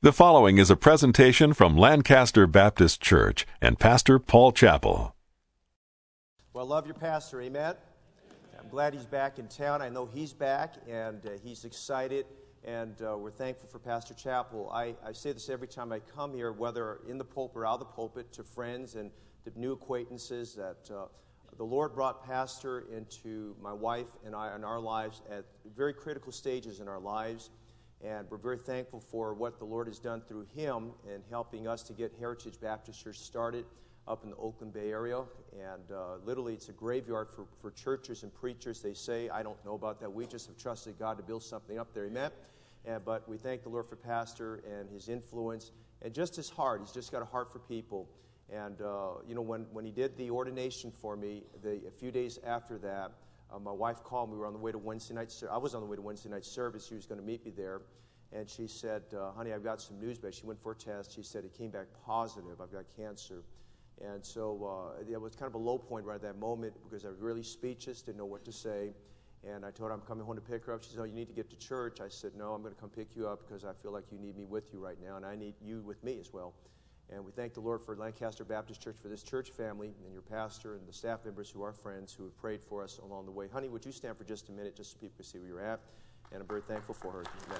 The following is a presentation from Lancaster Baptist Church and Pastor Paul Chappell. Well, I love your pastor, amen? I'm glad he's back in town. I know he's back, and he's excited, and we're thankful for Pastor Chappell. I say this every time I come here, whether in the pulpit or out of the pulpit, to friends and to new acquaintances, that the Lord brought Pastor into my wife and I in our lives at very critical stages in our lives. And we're very thankful for what the Lord has done through him in helping us to get Heritage Baptist Church started up in the Oakland Bay area. And literally, it's a graveyard for churches and preachers. They say, I don't know about that. We just have trusted God to build something up there. Amen? But we thank the Lord for Pastor and his influence and just his heart. He's just got a heart for people. And, when he did the ordination for me, a few days after that, my wife called me. We were on the way to Wednesday night. I was on the way to Wednesday night service. She was going to meet me there. And she said, honey, I've got some news back. She went for a test. She said it came back positive. I've got cancer. And so it was kind of a low point right at that moment because I was really speechless, didn't know what to say. And I told her I'm coming home to pick her up. She said, oh, you need to get to church. I said, no, I'm going to come pick you up because I feel like you need me with you right now, and I need you with me as well. And we thank the Lord for Lancaster Baptist Church, for this church family, and your pastor and the staff members who are friends who have prayed for us along the way. Honey, would you stand for just a minute just so people can see where you're at? And I'm very thankful for her. Amen.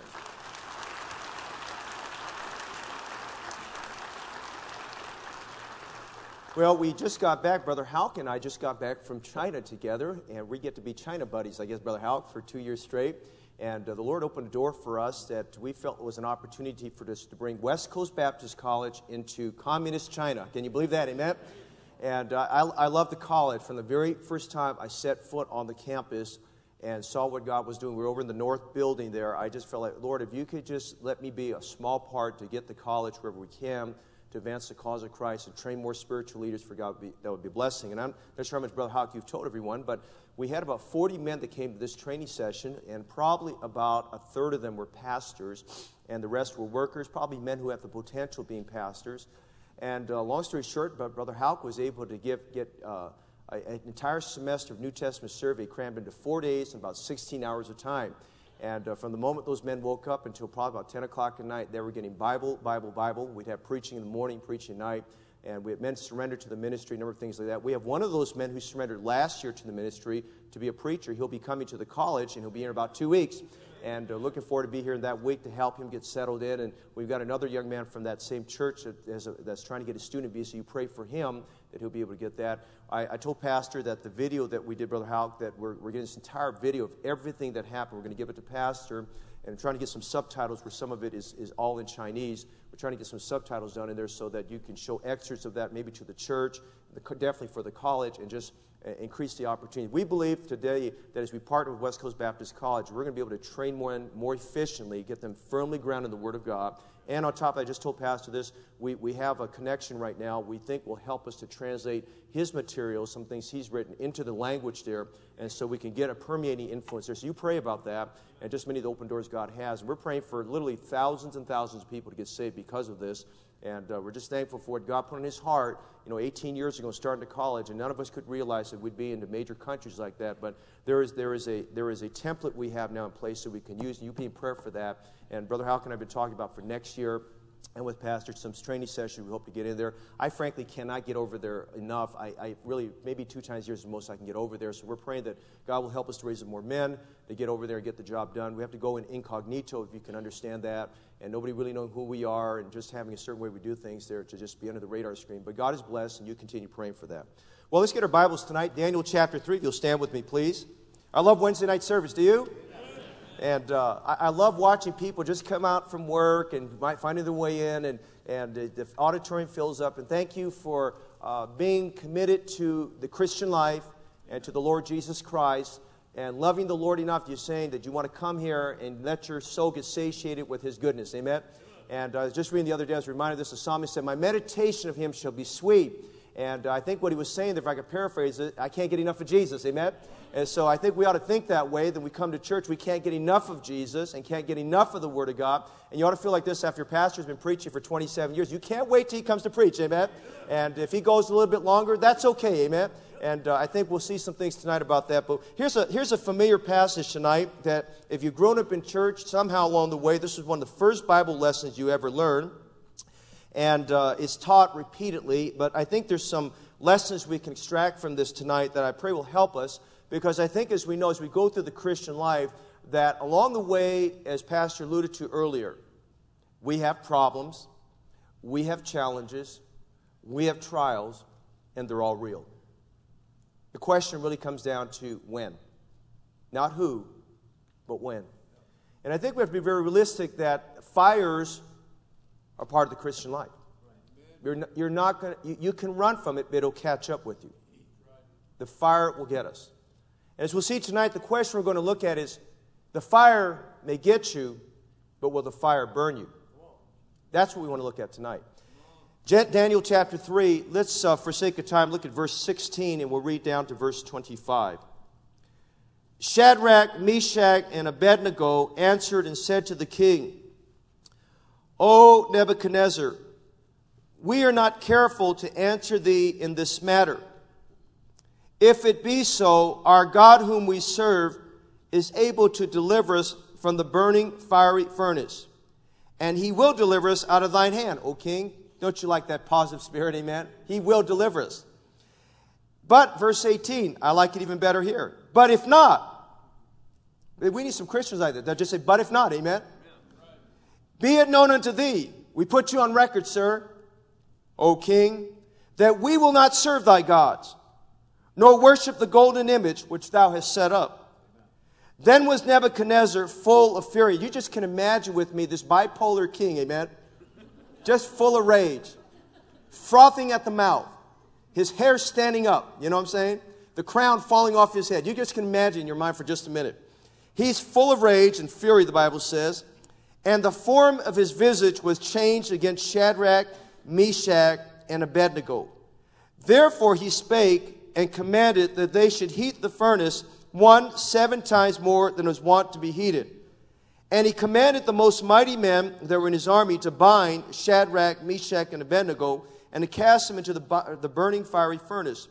Well, we just got back. Brother Halk and I just got back from China together, and we get to be China buddies, I guess, Brother Halk, for 2 years straight. And the Lord opened a door for us that we felt was an opportunity for us to bring West Coast Baptist College into communist China. Can you believe that? Amen? And I love the college. From the very first time I set foot on the campus and saw what God was doing, we were over in the north building there. I just felt like, Lord, if you could just let me be a small part to get the college wherever we can, to advance the cause of Christ and train more spiritual leaders for God, that would be a blessing. And I'm not sure how much, Brother Hawk, you've told everyone, but we had about 40 men that came to this training session, and probably about a third of them were pastors, and the rest were workers, probably men who have the potential of being pastors. And long story short, Brother Hawk was able to get an entire semester of New Testament survey crammed into 4 days and about 16 hours of time. And from the moment those men woke up until probably about 10 o'clock at night, they were getting Bible. We'd have preaching in the morning, preaching at night. And we had men surrender to the ministry, a number of things like that. We have one of those men who surrendered last year to the ministry to be a preacher. He'll be coming to the college, and he'll be here in about 2 weeks. And looking forward to be here in that week to help him get settled in. And we've got another young man from that same church that's trying to get a student visa. You pray for him that he'll be able to get that. I told Pastor that the video that we did, Brother Houck, that we're getting this entire video of everything that happened. We're going to give it to Pastor. And trying to get some subtitles where some of it is all in Chinese. We're trying to get some subtitles done in there so that you can show excerpts of that maybe to the church, definitely for the college, and just increase the opportunity. We believe today that as we partner with West Coast Baptist College, we're going to be able to train more efficiently, get them firmly grounded in the Word of God. And on top of that, I just told Pastor this, we have a connection right now we think will help us to translate his material, some things he's written, into the language there, and so we can get a permeating influence there. So you pray about that, and just many of the open doors God has. And we're praying for literally thousands and thousands of people to get saved because of this. And we're just thankful for what God put in his heart, 18 years ago, starting to college, and none of us could realize that we'd be into major countries like that. But there is a template we have now in place that we can use, and you be in prayer for that. And Brother Halk and I have been talking about for next year, and with Pastor, some training sessions we hope to get in there. I frankly cannot get over there enough. I really, maybe 2 times a year is the most I can get over there. So we're praying that God will help us to raise up more men to get over there and get the job done. We have to go in incognito, if you can understand that, and nobody really knowing who we are and just having a certain way we do things there to just be under the radar screen. But God is blessed, and you continue praying for that. Well, let's get our Bibles tonight. Daniel chapter 3, if you'll stand with me, please. I love Wednesday night service. Do you? And I love watching people just come out from work and finding their way in, and the auditorium fills up. And thank you for being committed to the Christian life and to the Lord Jesus Christ and loving the Lord enough. You're saying that you want to come here and let your soul get satiated with His goodness. Amen? And I was just reading the other day, I was reminded of this, the psalmist said, my meditation of Him shall be sweet. And I think what he was saying, if I could paraphrase it, I can't get enough of Jesus, amen? And so I think we ought to think that way, that we come to church, we can't get enough of Jesus and can't get enough of the Word of God. And you ought to feel like this after your pastor's been preaching for 27 years. You can't wait till he comes to preach, amen? And if he goes a little bit longer, that's okay, amen? And I think we'll see some things tonight about that. But here's a familiar passage tonight that if you've grown up in church, somehow along the way, this is one of the first Bible lessons you ever learned. And it's taught repeatedly. But I think there's some lessons we can extract from this tonight that I pray will help us. Because I think as we know, as we go through the Christian life, that along the way, as Pastor alluded to earlier, we have problems, we have challenges, we have trials, and they're all real. The question really comes down to when. Not who, but when. And I think we have to be very realistic that fires are part of the Christian life. You're not going to, you can run from it, but it'll catch up with you. The fire will get us. And as we'll see tonight, the question we're going to look at is, the fire may get you, but will the fire burn you? That's what we want to look at tonight. Daniel chapter 3, let's, for sake of time, look at verse 16, and we'll read down to verse 25. Shadrach, Meshach, and Abednego answered and said to the king, O Nebuchadnezzar, we are not careful to answer thee in this matter. If it be so, our God whom we serve is able to deliver us from the burning fiery furnace, and he will deliver us out of thine hand, O king. Don't you like that positive spirit, amen? He will deliver us. But, verse 18, I like it even better here. But if not, we need some Christians like that. They'll just say, but if not, amen? Be it known unto thee, we put you on record, sir, O king, that we will not serve thy gods, nor worship the golden image which thou hast set up. Then was Nebuchadnezzar full of fury. You just can imagine with me this bipolar king, amen? Just full of rage, frothing at the mouth, his hair standing up, you know what I'm saying? The crown falling off his head. You just can imagine in your mind for just a minute. He's full of rage and fury, the Bible says, and the form of his visage was changed against Shadrach, Meshach, and Abednego. Therefore he spake and commanded that they should heat the furnace 7 times more than was wont to be heated. And he commanded the most mighty men that were in his army to bind Shadrach, Meshach, and Abednego, and to cast them into the burning fiery furnace.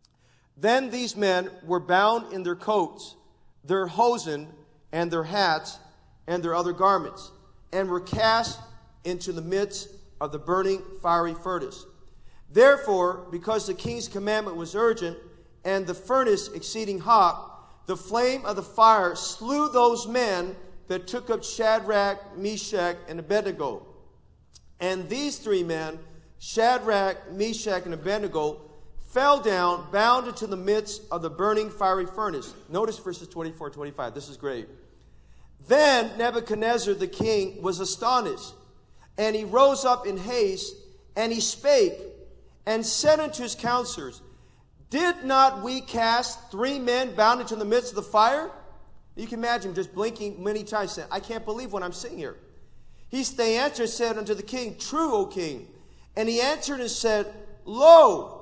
Then these men were bound in their coats, their hosen, and their hats, and their other garments, and were cast into the midst of the burning fiery furnace. Therefore, because the king's commandment was urgent, and the furnace exceeding hot, the flame of the fire slew those men that took up Shadrach, Meshach, and Abednego. And these 3 men, Shadrach, Meshach, and Abednego, fell down, bound into the midst of the burning fiery furnace. Notice verses 24 and 25. This is great. Then Nebuchadnezzar the king was astonished, and he rose up in haste, and he spake, and said unto his counselors, Did not we cast 3 men bound into the midst of the fire? You can imagine just blinking many times, saying, I can't believe what I'm seeing here. They answered and said unto the king, True, O king. And he answered and said, Lo,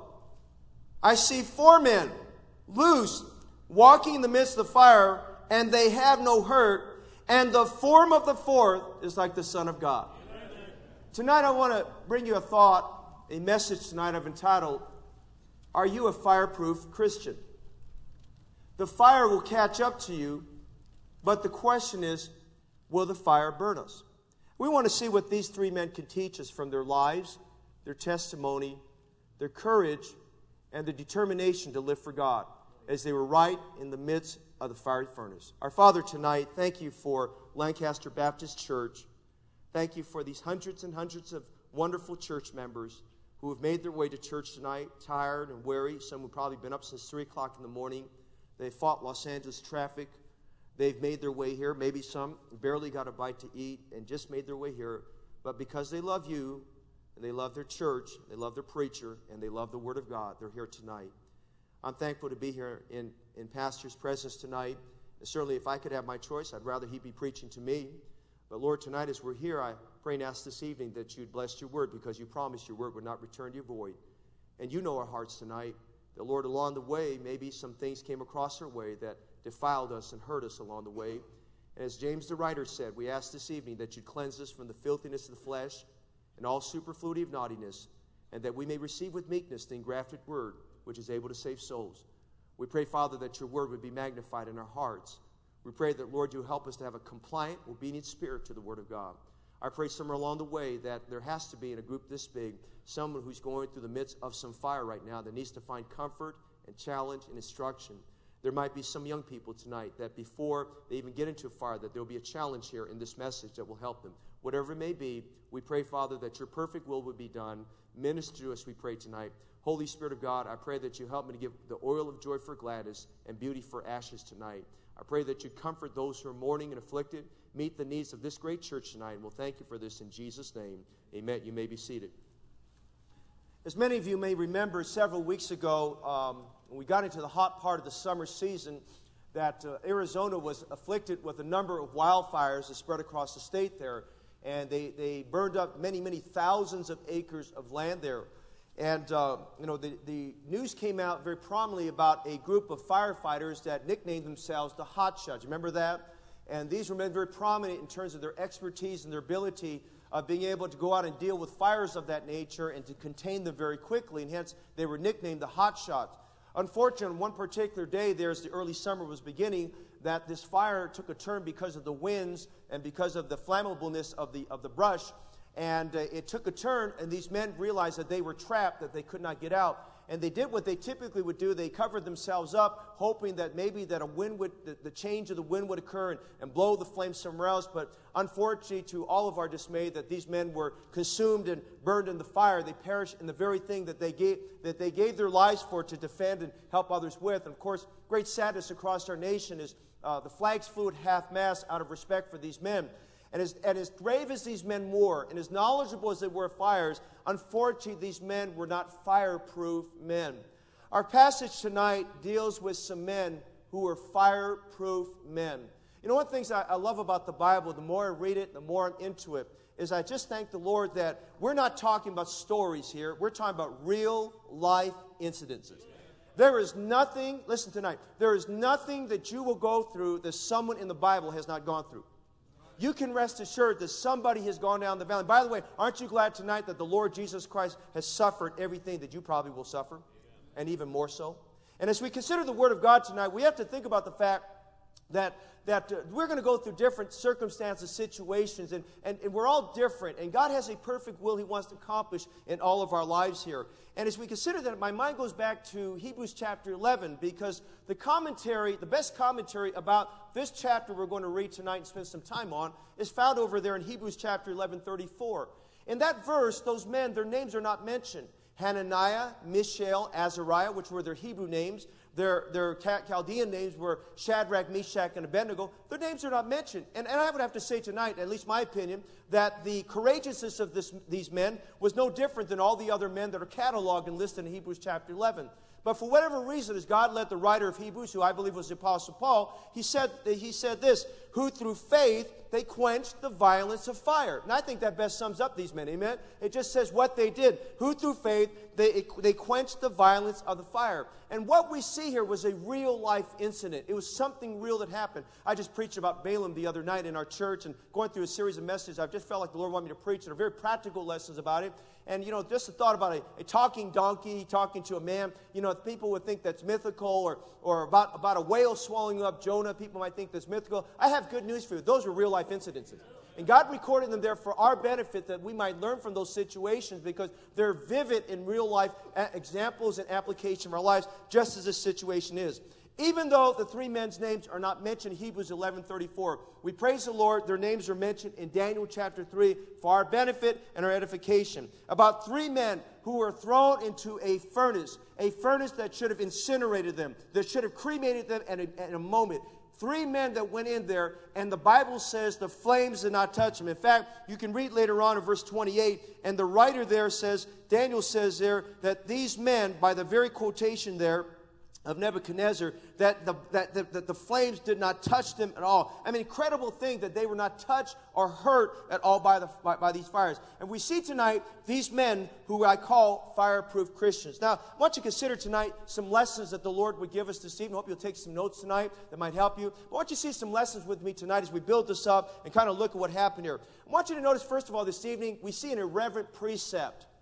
I see 4 men loose, walking in the midst of the fire, and they have no hurt, and the form of the 4th is like the Son of God. Amen. Tonight I want to bring you a message tonight I've entitled, Are you a fireproof Christian? The fire will catch up to you, but the question is, will the fire burn us? We want to see what these 3 men can teach us from their lives, their testimony, their courage, and their determination to live for God as they were right in the midst of the fiery furnace. Our Father, tonight, thank you for Lancaster Baptist Church. Thank you for these hundreds and hundreds of wonderful church members who have made their way to church tonight, tired and weary. Some have probably been up since 3 o'clock in the morning. They fought Los Angeles traffic. They've made their way here. Maybe some barely got a bite to eat and just made their way here. But because they love you, and they love their church, they love their preacher, and they love the Word of God, they're here tonight. I'm thankful to be here in Pastor's presence tonight. And certainly if I could have my choice, I'd rather he be preaching to me. But Lord, tonight as we're here, I pray and ask this evening that you'd bless your Word, because you promised your Word would not return to you void. And you know our hearts tonight. The Lord, along the way, maybe some things came across our way that defiled us and hurt us along the way. And as James the writer said, we ask this evening that you'd cleanse us from the filthiness of the flesh and all superfluity of naughtiness, and that we may receive with meekness the engrafted word, which is able to save souls. We pray, Father, that your word would be magnified in our hearts. We pray that, Lord, you help us to have a compliant, obedient spirit to the word of God. I pray somewhere along the way that there has to be in a group this big someone who's going through the midst of some fire right now that needs to find comfort and challenge and instruction. There might be some young people tonight that before they even get into a fire, that there will be a challenge here in this message that will help them. Whatever it may be, we pray, Father, that your perfect will would be done. Minister to us, we pray tonight. Holy Spirit of God, I pray that you help me to give the oil of joy for gladness and beauty for ashes tonight. I pray that you comfort those who are mourning and afflicted, meet the needs of this great church tonight, and we'll thank you for this in Jesus' name. Amen. You may be seated. As many of you may remember, several weeks ago, when we got into the hot part of the summer season, that Arizona was afflicted with a number of wildfires that spread across the state there, and they burned up many, many thousands of acres of land there. And, the news came out very prominently about a group of firefighters that nicknamed themselves the Hot Shots. Remember that? And these were men very prominent in terms of their expertise and their ability of being able to go out and deal with fires of that nature and to contain them very quickly. And hence, they were nicknamed the Hot Shots. Unfortunately, one particular day there, as the early summer was beginning, that this fire took a turn because of the winds and because of the flammableness of the brush. And it took a turn, and these men realized that they were trapped, that they could not get out. And they did what they typically would do. They covered themselves up, hoping that maybe that the change of the wind would occur and blow the flames somewhere else. But unfortunately, to all of our dismay, that these men were consumed and burned in the fire. They perished in the very thing that they gave their lives for to defend and help others with. And of course, great sadness across our nation is the flags flew at half-mast out of respect for these men. And as brave as these men were, and as knowledgeable as they were of fires, unfortunately, these men were not fireproof men. Our passage tonight deals with some men who were fireproof men. You know, one of the things I love about the Bible, the more I read it, the more I'm into it, is I just thank the Lord that we're not talking about stories here. We're talking about real-life incidences. There is nothing, listen tonight, there is nothing that you will go through that someone in the Bible has not gone through. You can rest assured that somebody has gone down the valley. By the way, aren't you glad tonight that the Lord Jesus Christ has suffered everything that you probably will suffer, and even more so? And as we consider the Word of God tonight, we have to think about the fact that we're going to go through different circumstances, situations, and we're all different. And God has a perfect will He wants to accomplish in all of our lives here. And as we consider that, my mind goes back to Hebrews chapter 11, because the best commentary about this chapter we're going to read tonight and spend some time on is found over there in Hebrews chapter 11:34. In that verse, those men, their names are not mentioned. Hananiah, Mishael, Azariah, which were their Hebrew names. Their Chaldean names were Shadrach, Meshach, and Abednego. Their names are not mentioned. And I would have to say tonight, at least my opinion, that the courageousness of these men was no different than all the other men that are cataloged and listed in Hebrews chapter 11. But for whatever reason, as God led the writer of Hebrews, who I believe was the Apostle Paul, he said this, who through faith they quenched the violence of fire. And I think that best sums up these men, amen? It just says what they did. Who through faith they quenched the violence of the fire. And what we see here was a real-life incident. It was something real that happened. I just preached about Balaam the other night in our church, and going through a series of messages, I just felt like the Lord wanted me to preach, and are very practical lessons about it. And, just the thought about a talking donkey talking to a man, people would think that's mythical, or about a whale swallowing up Jonah. People might think that's mythical. I have good news for you. Those are real-life incidences. And God recorded them there for our benefit, that we might learn from those situations, because they're vivid in real-life examples and application of our lives, just as this situation is. Even though the three men's names are not mentioned in Hebrews 11:34, we praise the Lord, their names are mentioned in Daniel chapter 3 for our benefit and our edification. About three men who were thrown into a furnace that should have incinerated them, that should have cremated them in a moment. Three men that went in there, and the Bible says the flames did not touch them. In fact, you can read later on in verse 28, and the writer there says, Daniel says there, that these men, by the very quotation there of Nebuchadnezzar, that the flames did not touch them at all. I mean, incredible thing that they were not touched or hurt at all by these fires. And we see tonight these men who I call fireproof Christians. Now, I want you to consider tonight some lessons that the Lord would give us this evening. I hope you'll take some notes tonight that might help you. I want you to see some lessons with me tonight as we build this up and kind of look at what happened here. I want you to notice, first of all, this evening, we see an irreverent precept.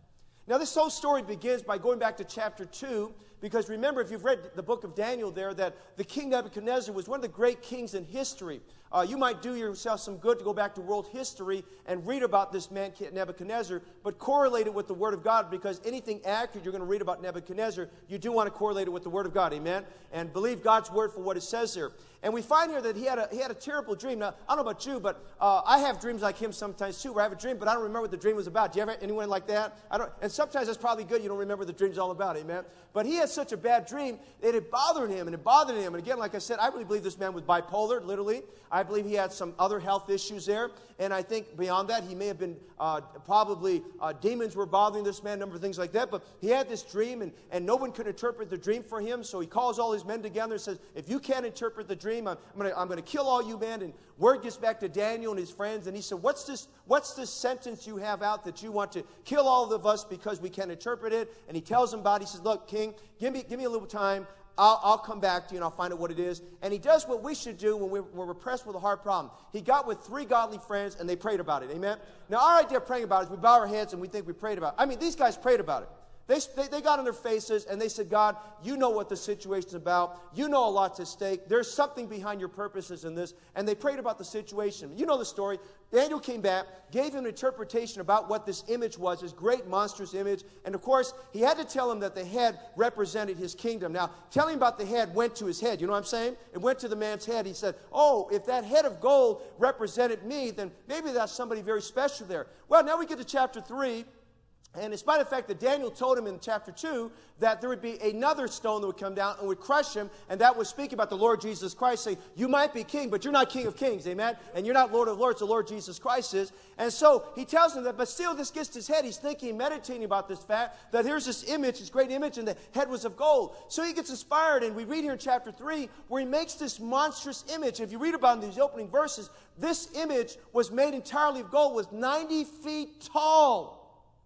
Now, this whole story begins by going back to chapter 2, because remember, if you've read the book of Daniel there, that the king Nebuchadnezzar was one of the great kings in history. You might do yourself some good to go back to world history and read about this man Nebuchadnezzar, but correlate it with the Word of God, because anything accurate you're going to read about Nebuchadnezzar, you do want to correlate it with the Word of God, amen? And believe God's Word for what it says here. And we find here that he had a terrible dream. Now, I don't know about you, but I have dreams like him sometimes too, where I have a dream, but I don't remember what the dream was about. Do you ever anyone like that? And sometimes that's probably good. You don't remember the dream's all about, amen? But he had such a bad dream that it bothered him, and it bothered him. And again, like I said, I really believe this man was bipolar, literally. I believe he had some other health issues there. And I think beyond that, he may have been probably demons were bothering this man, a number of things like that. But he had this dream, and no one could interpret the dream for him. So he calls all his men together and says, if you can't interpret the dream, I'm going to kill all you men. And word gets back to Daniel and his friends, and he said, what's this sentence you have out that you want to kill all of us because we can't interpret it? And he tells them about it. He says, look, king, give me a little time. I'll come back to you and I'll find out what it is. And he does what we should do when we're pressed with a hard problem. He got with 3 godly friends and they prayed about it. Amen? Now, our idea of praying about it is we bow our heads and we think we prayed about it. I mean, these guys prayed about it. They got on their faces and they said, God, you know what the situation's about. You know a lot's at stake. There's something behind your purposes in this. And they prayed about the situation. You know the story. Daniel came back, gave him an interpretation about what this image was, this great monstrous image. And of course, he had to tell him that the head represented his kingdom. Now, telling about the head went to his head. You know what I'm saying? It went to the man's head. He said, oh, if that head of gold represented me, then maybe that's somebody very special there. Well, now we get to chapter 3. And in spite of the fact that Daniel told him in chapter 2 that there would be another stone that would come down and would crush him, and that would speak about the Lord Jesus Christ, saying, you might be king, but you're not King of Kings, amen? And you're not Lord of Lords, the Lord Jesus Christ is. And so he tells him that, but still this gets to his head. He's thinking, meditating about this fact, that here's this image, this great image, and the head was of gold. So he gets inspired, and we read here in chapter 3, where he makes this monstrous image. If you read about it in these opening verses, this image was made entirely of gold, was 90 feet tall.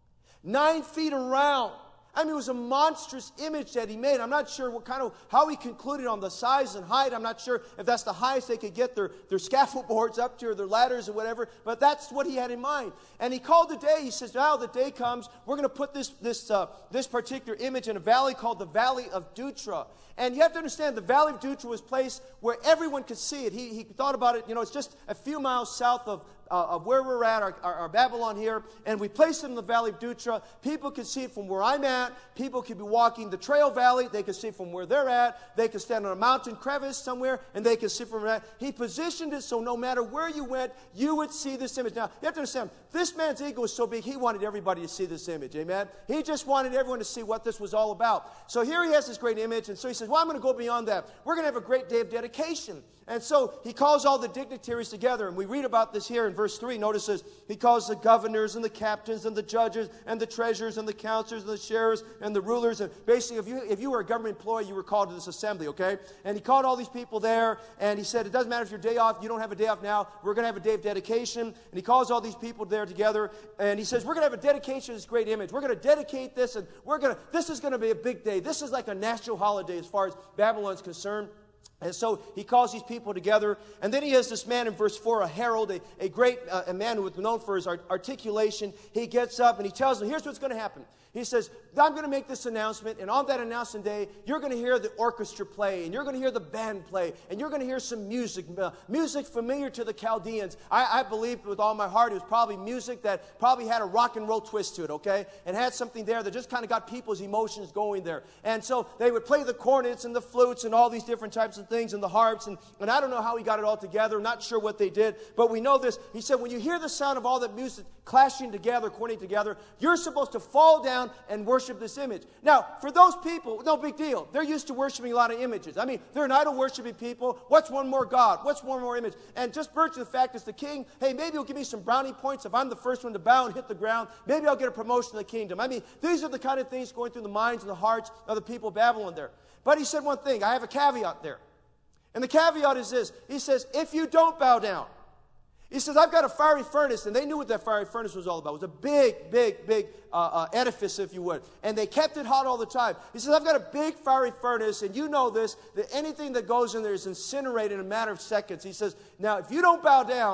9 feet around. I mean, it was a monstrous image that he made. I'm not sure how he concluded on the size and height. I'm not sure if that's the highest they could get their scaffold boards up to, or their ladders or whatever, but that's what he had in mind. And he called the day. He says, now the day comes, we're going to put this particular image in a valley called the Valley of Dutra. And you have to understand, the Valley of Dutra was a place where everyone could see it. He thought about it, it's just a few miles south of where we're at, our Babylon here, and we placed it in the Valley of Dutra. People could see it from where I'm at. People could be walking the Trail Valley. They could see it from where they're at. They could stand on a mountain crevice somewhere, and they could see from that. He positioned it so no matter where you went, you would see this image. Now, you have to understand, this man's ego was so big, he wanted everybody to see this image, amen? He just wanted everyone to see what this was all about. So here he has this great image, and so he says, well, I'm going to go beyond that. We're going to have a great day of dedication. And so he calls all the dignitaries together, and we read about this here in verse 3. Notice this, he calls the governors and the captains and the judges and the treasurers and the counselors and the sheriffs and the rulers. And basically, if you were a government employee, you were called to this assembly, okay? And he called all these people there, and he said, it doesn't matter if your day off, you don't have a day off now, we're going to have a day of dedication. And he calls all these people there together, and he says, we're going to have a dedication of this great image. We're going to dedicate this, and this is going to be a big day. This is like a national holiday as far as Babylon's concerned. And so he calls these people together, and then he has this man in verse 4, a herald, a great a man who was known for his articulation. He gets up and he tells them, here's what's going to happen. He says, I'm going to make this announcement, and on that announcement day, you're going to hear the orchestra play, and you're going to hear the band play, and you're going to hear some music, music familiar to the Chaldeans. I believe with all my heart it was probably music that probably had a rock and roll twist to it, okay? And had something there that just kind of got people's emotions going there. And so they would play the cornets and the flutes and all these different types of things and the harps, and I don't know how he got it all together. I'm not sure what they did, but we know this. He said, when you hear the sound of all that music clashing together, coordinating together, you're supposed to fall down and worship this image. Now, for those people, no big deal. They're used to worshiping a lot of images. I mean, they're an idol-worshiping people. What's one more God? What's one more image? And just virtue of the fact as the king, hey, maybe he'll give me some brownie points if I'm the first one to bow and hit the ground. Maybe I'll get a promotion in the kingdom. I mean, these are the kind of things going through the minds and the hearts of the people of Babylon there. But he said one thing. I have a caveat there. And the caveat is this. He says, if you don't bow down, he says, I've got a fiery furnace, and they knew what that fiery furnace was all about. It was a big, big, big edifice, if you would. And they kept it hot all the time. He says, I've got a big fiery furnace, and you know this, that anything that goes in there is incinerated in a matter of seconds. He says, now, if you don't bow down,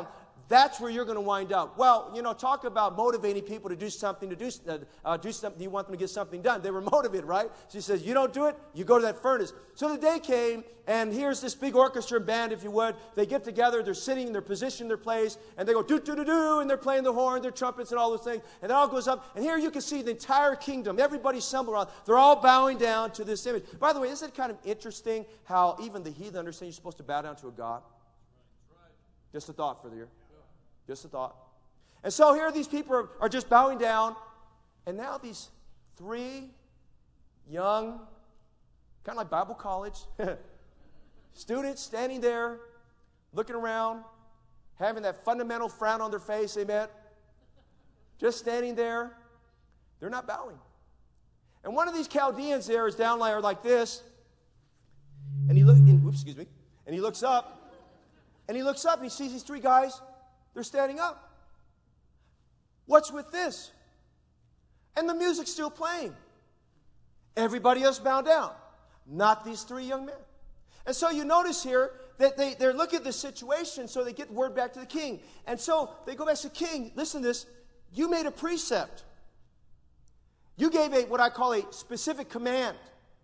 that's where you're going to wind up. Well, you know, talk about motivating people to do something, do something, you want them to get something done. They were motivated, right? She says, you don't do it, you go to that furnace. So the day came, and here's this big orchestra band, if you would. They get together, they're sitting in their position, their place, and they go do-do-do-do, and they're playing the horn, their trumpets, and all those things. And it all goes up, and here you can see the entire kingdom, everybody assembled around. They're all bowing down to this image. By the way, isn't it kind of interesting how even the heathen understand you're supposed to bow down to a God? Just a thought for the year. Just a thought. And so here these people are just bowing down. And now these 3 young, kind of like Bible college, students standing there, looking around, having that fundamental frown on their face, amen? Just standing there. They're not bowing. And one of these Chaldeans there is down there like this. And he looks up. And he looks up and he sees these 3 guys. They're standing up. What's with this? And the music's still playing. Everybody else bowed down. Not these 3 young men. And so you notice here that they're looking at the situation, so they get word back to the king. And so they go back to the king. Listen to this. You made a precept. You gave what I call a specific command.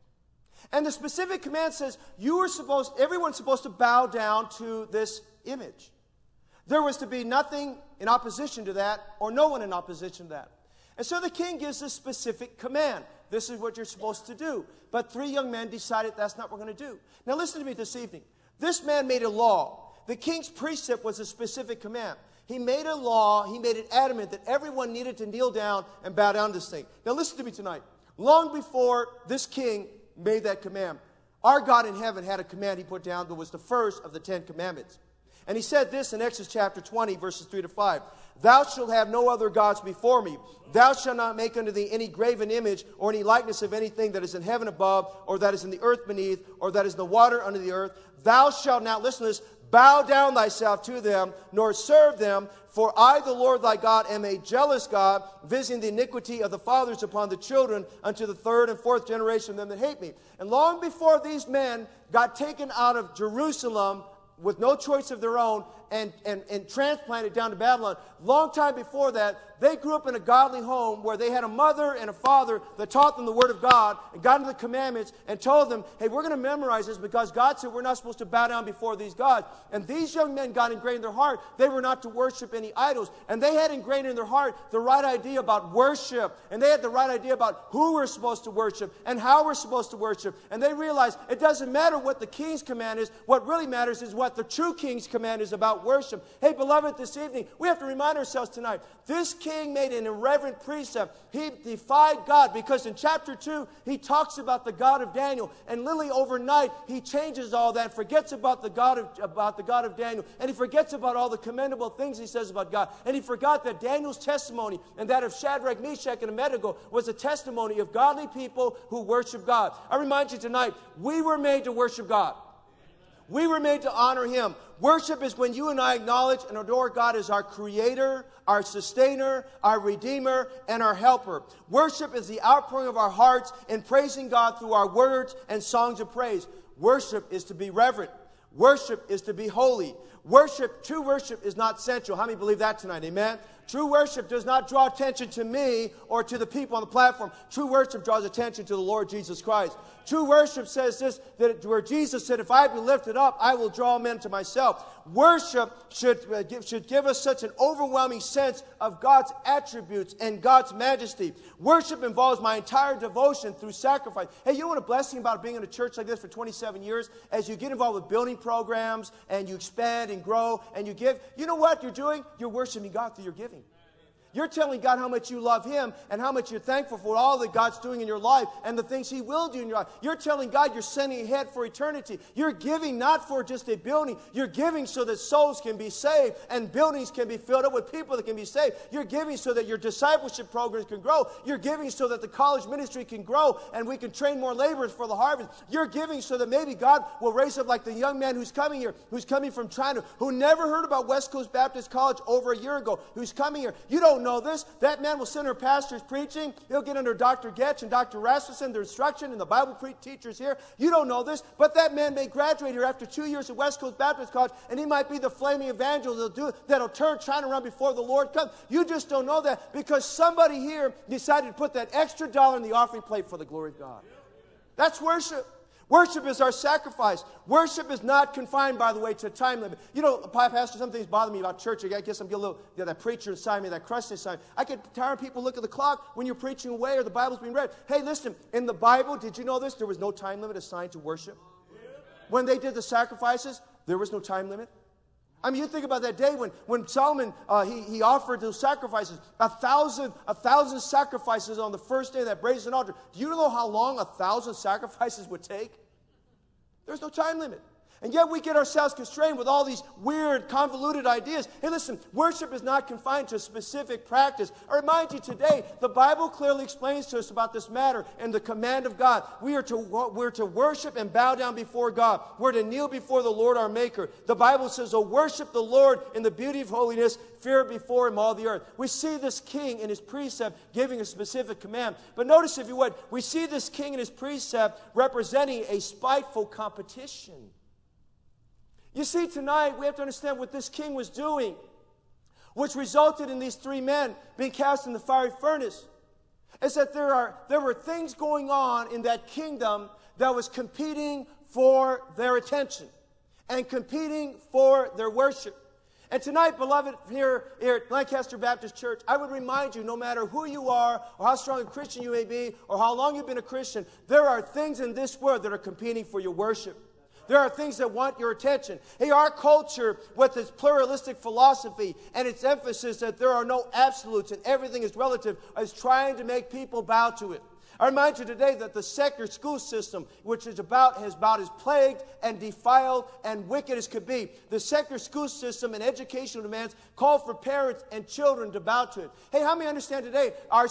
And the specific command says everyone's supposed to bow down to this image. There was to be nothing in opposition to that, or no one in opposition to that. And so the king gives this specific command. This is what you're supposed to do. But 3 young men decided that's not what we're going to do. Now listen to me this evening. This man made a law. The king's precept was a specific command. He made a law, he made it adamant that everyone needed to kneel down and bow down to this thing. Now listen to me tonight. Long before this king made that command, our God in heaven had a command he put down that was the first of the 10 commandments. And he said this in Exodus chapter 20, verses 3 to 5. Thou shalt have no other gods before me. Thou shalt not make unto thee any graven image or any likeness of anything that is in heaven above, or that is in the earth beneath, or that is in the water under the earth. Thou shalt not, listen to this, bow down thyself to them, nor serve them. For I, the Lord thy God, am a jealous God, visiting the iniquity of the fathers upon the children unto the 3rd and 4th generation of them that hate me. And long before these men got taken out of Jerusalem with no choice of their own and transplanted down to Babylon, long time before that, they grew up in a godly home where they had a mother and a father that taught them the Word of God and got into the commandments and told them, hey, we're going to memorize this because God said we're not supposed to bow down before these gods. And these young men got ingrained in their heart they were not to worship any idols. And they had ingrained in their heart the right idea about worship. And they had the right idea about who we're supposed to worship and how we're supposed to worship. And they realized it doesn't matter what the king's command is. What really matters is what the true king's command is about worship. Hey, beloved, this evening, we have to remind ourselves tonight, this king made an irreverent precept. He defied God because in chapter 2, he talks about the God of Daniel. And literally overnight, he changes all that, forgets about the God of Daniel. And he forgets about all the commendable things he says about God. And he forgot that Daniel's testimony and that of Shadrach, Meshach, and Abednego was a testimony of godly people who worship God. I remind you tonight, we were made to worship God. We were made to honor Him. Worship is when you and I acknowledge and adore God as our Creator, our Sustainer, our Redeemer, and our Helper. Worship is the outpouring of our hearts in praising God through our words and songs of praise. Worship is to be reverent. Worship is to be holy. True worship is not sensual. How many believe that tonight? Amen? True worship does not draw attention to me or to the people on the platform. True worship draws attention to the Lord Jesus Christ. True worship says this, that where Jesus said, if I be lifted up, I will draw men to myself. Worship should give us such an overwhelming sense of God's attributes and God's majesty. Worship involves my entire devotion through sacrifice. Hey, you know what a blessing about being in a church like this for 27 years? As you get involved with building programs and you expand and grow and you give, you know what you're doing? You're worshiping God through your giving. You're telling God how much you love Him and how much you're thankful for all that God's doing in your life and the things He will do in your life. You're telling God you're sending ahead for eternity. You're giving not for just a building. You're giving so that souls can be saved and buildings can be filled up with people that can be saved. You're giving so that your discipleship programs can grow. You're giving so that the college ministry can grow and we can train more laborers for the harvest. You're giving so that maybe God will raise up like the young man who's coming here, who's coming from China, who never heard about West Coast Baptist College over a year ago, who's coming here. You don't don't know this. That man will sit under pastors preaching. He'll get under Dr. Getch and Dr. Rasmussen, their instruction, and the Bible teachers here. You don't know this, but that man may graduate here after 2 years at West Coast Baptist College, and he might be the flaming evangelist that'll turn China around before the Lord comes. You just don't know that because somebody here decided to put that extra dollar in the offering plate for the glory of God. That's worship. Worship is our sacrifice. Worship is not confined, by the way, to a time limit. You know, Pastor, some things bother me about church. I guess I'm getting a little, that preacher inside me, that crust inside me. I get tired of people look at the clock when you're preaching away or the Bible's being read. Hey, listen, in the Bible, did you know this? There was no time limit assigned to worship. When they did the sacrifices, there was no time limit. I mean, you think about that day when Solomon, he offered those sacrifices, 1,000 sacrifices on the first day of that brazen altar. Do you know how long 1,000 sacrifices would take? There's no time limit. And yet we get ourselves constrained with all these weird, convoluted ideas. Hey, listen, worship is not confined to a specific practice. I remind you today, the Bible clearly explains to us about this matter and the command of God. We're to worship and bow down before God. We're to kneel before the Lord our Maker. The Bible says, "Oh, worship the Lord in the beauty of holiness, fear before Him all the earth." We see this king in his precept giving a specific command. But notice, if you would, we see this king in his precept representing a spiteful competition. You see, tonight we have to understand what this king was doing, which resulted in these three men being cast in the fiery furnace, is that there were things going on in that kingdom that was competing for their attention and competing for their worship. And tonight, beloved, here at Lancaster Baptist Church, I would remind you, no matter who you are or how strong a Christian you may be or how long you've been a Christian, there are things in this world that are competing for your worship. There are things that want your attention. Hey, our culture, with its pluralistic philosophy and its emphasis that there are no absolutes and everything is relative, is trying to make people bow to it. I remind you today that the secular school system, which is about as plagued and defiled and wicked as could be, the secular school system and educational demands call for parents and children to bow to it. Hey, how many understand today our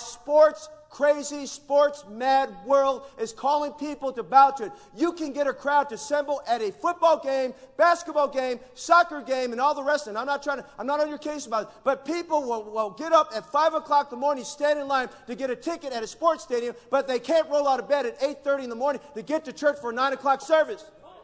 crazy, sports-mad world is calling people to bow to it? You can get a crowd to assemble at a football game, basketball game, soccer game, and all the rest of it. I'm not on your case about it, but people will get up at 5 o'clock in the morning, stand in line to get a ticket at a sports stadium, but they can't roll out of bed at 8:30 in the morning to get to church for a 9 o'clock service.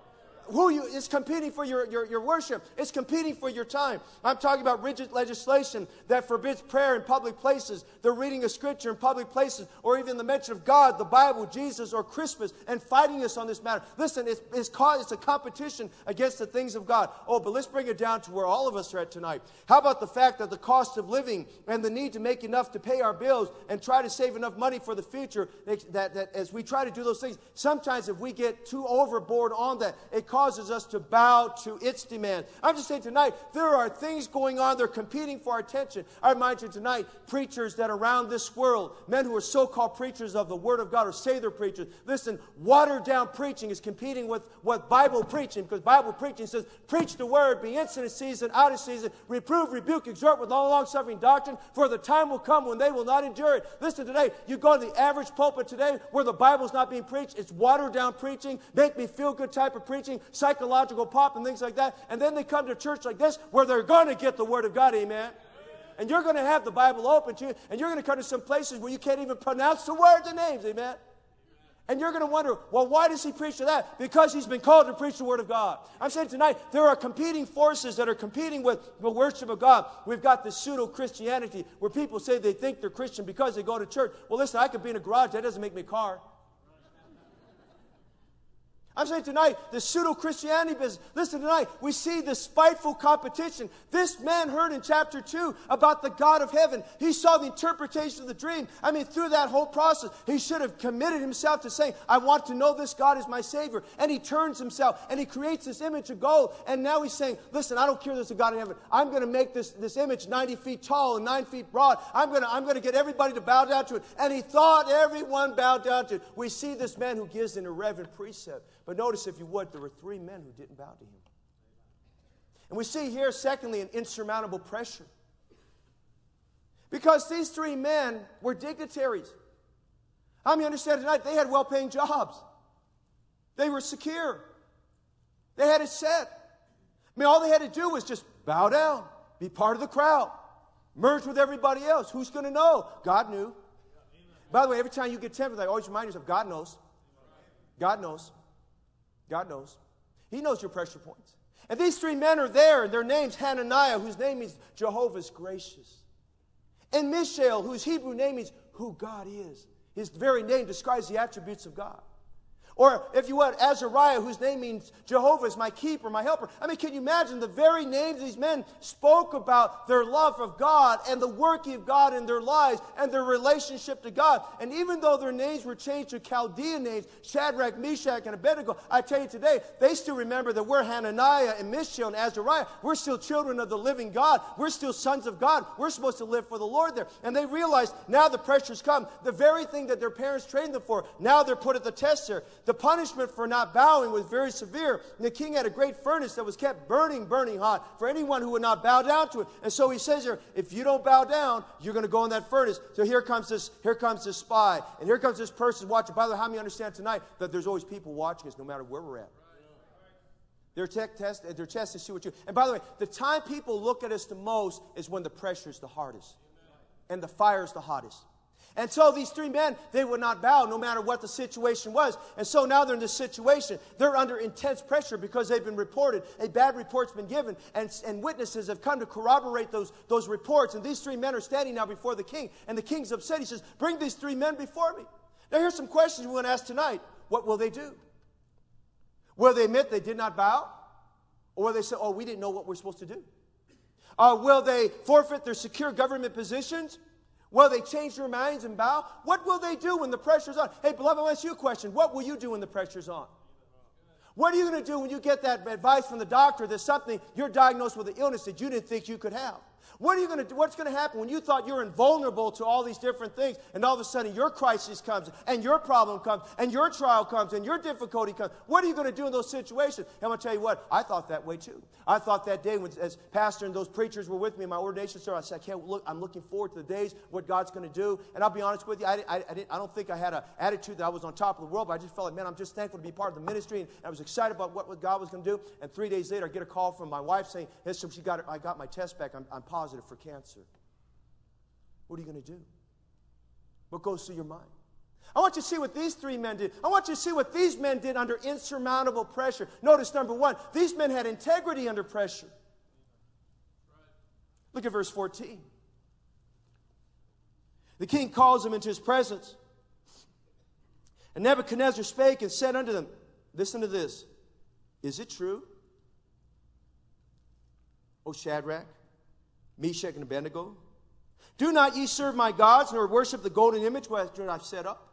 It's competing for your worship. It's competing for your time. I'm talking about rigid legislation that forbids prayer in public places, the reading of Scripture in public places, or even the mention of God, the Bible, Jesus, or Christmas, and fighting us on this matter. Listen, it's a competition against the things of God. Oh, but let's bring it down to where all of us are at tonight. How about the fact that the cost of living and the need to make enough to pay our bills and try to save enough money for the future, that as we try to do those things, sometimes if we get too overboard on that, it causes us to bow to its demand. I'm just saying tonight, there are things going on. They're competing for our attention. I remind you tonight, preachers that are around this world, men who are so-called preachers of the Word of God or say they're preachers, listen, watered-down preaching is competing with what Bible preaching, because Bible preaching says, preach the Word, be instant in season, out of season, reprove, rebuke, exhort with long-suffering doctrine, for the time will come when they will not endure it. Listen, today, you go to the average pulpit today where the Bible's not being preached. It's watered-down preaching, make me feel good type of preaching, psychological pop and things like that. And then they come to church like this where they're going to get the Word of God, amen. And you're going to have the Bible open to you, and you're going to come to some places where you can't even pronounce the words and names, amen. And you're going to wonder, well, why does he preach to that? Because he's been called to preach the Word of God. I'm saying tonight, there are competing forces that are competing with the worship of God. We've got this pseudo-Christianity where people say they think they're Christian because they go to church. Well, listen, I could be in a garage. That doesn't make me a car. I'm saying tonight, the pseudo-Christianity business. Listen, tonight, we see the spiteful competition. This man heard in chapter 2 about the God of heaven. He saw the interpretation of the dream. I mean, through that whole process, he should have committed himself to saying, I want to know this God is my Savior. And he turns himself, and he creates this image of gold. And now he's saying, listen, I don't care there's a God in heaven. I'm going to make this image 90 feet tall and 9 feet broad. I'm going to get everybody to bow down to it. And he thought everyone bowed down to it. We see this man who gives an irreverent precept. But notice, if you would, there were 3 men who didn't bow to him. And we see here, secondly, an insurmountable pressure. Because these 3 men were dignitaries. How many understand tonight? They had well-paying jobs. They were secure. They had it set. I mean, all they had to do was just bow down, be part of the crowd. Merge with everybody else. Who's going to know? God knew. By the way, every time you get tempted, I always remind yourself, God knows. God knows. God knows. He knows your pressure points. And these three men are there, and their name's Hananiah, whose name means Jehovah's gracious. And Mishael, whose Hebrew name means who God is. His very name describes the attributes of God. Or, if you would, Azariah, whose name means Jehovah is my keeper, my helper. I mean, can you imagine the very names these men spoke about their love of God and the working of God in their lives and their relationship to God. And even though their names were changed to Chaldean names, Shadrach, Meshach, and Abednego, I tell you today, they still remember that we're Hananiah and Mishael and Azariah. We're still children of the living God. We're still sons of God. We're supposed to live for the Lord there. And they realize now the pressure's come. The very thing that their parents trained them for, now they're put at the test there. The punishment for not bowing was very severe. And the king had a great furnace that was kept burning hot for anyone who would not bow down to it. And so he says here, if you don't bow down, you're going to go in that furnace. So here comes this spy. And here comes this person watching. By the way, how many understand tonight that there's always people watching us no matter where we're at? They're testing to see what you... And by the way, the time people look at us the most is when the pressure's the hardest. And the fire's the hottest. And so these three men, they would not bow no matter what the situation was. And so now they're in this situation. They're under intense pressure because they've been reported. A bad report's been given. And witnesses have come to corroborate those reports. And these three men are standing now before the king. And the king's upset. He says, bring these three men before me. Now here's some questions we want to ask tonight. What will they do? Will they admit they did not bow? Or will they say, oh, we didn't know what we're supposed to do? Will they forfeit their secure government positions? Will they change their minds and bow? What will they do when the pressure's on? Hey, beloved, I'll ask you a question. What will you do when the pressure's on? What are you going to do when you get that advice from the doctor that something, you're diagnosed with an illness that you didn't think you could have? What are you going to do? What's going to happen when you thought you were invulnerable to all these different things, and all of a sudden your crisis comes, and your problem comes, and your trial comes, and your difficulty comes? What are you going to do in those situations? I'm going to tell you what, I thought that way too. I thought that day when, as pastor and those preachers were with me in my ordination service, I said, I'm looking forward to the days, what God's going to do. And I'll be honest with you, I don't think I had an attitude that I was on top of the world, but I just felt like, man, I'm just thankful to be part of the ministry, and I was excited about what God was going to do. And 3 days later, I get a call from my wife saying, hey, so I got my test back. I'm positive for cancer. What are you going to do? What goes through your mind? I want you to see what these three men did. I want you to see what these men did under insurmountable pressure. Notice, number one, these men had integrity under pressure. Look at verse 14. The king calls them into his presence. And Nebuchadnezzar spake and said unto them, listen to this. Is it true, O Shadrach, Meshach, and Abednego? Do not ye serve my gods, nor worship the golden image which I've set up?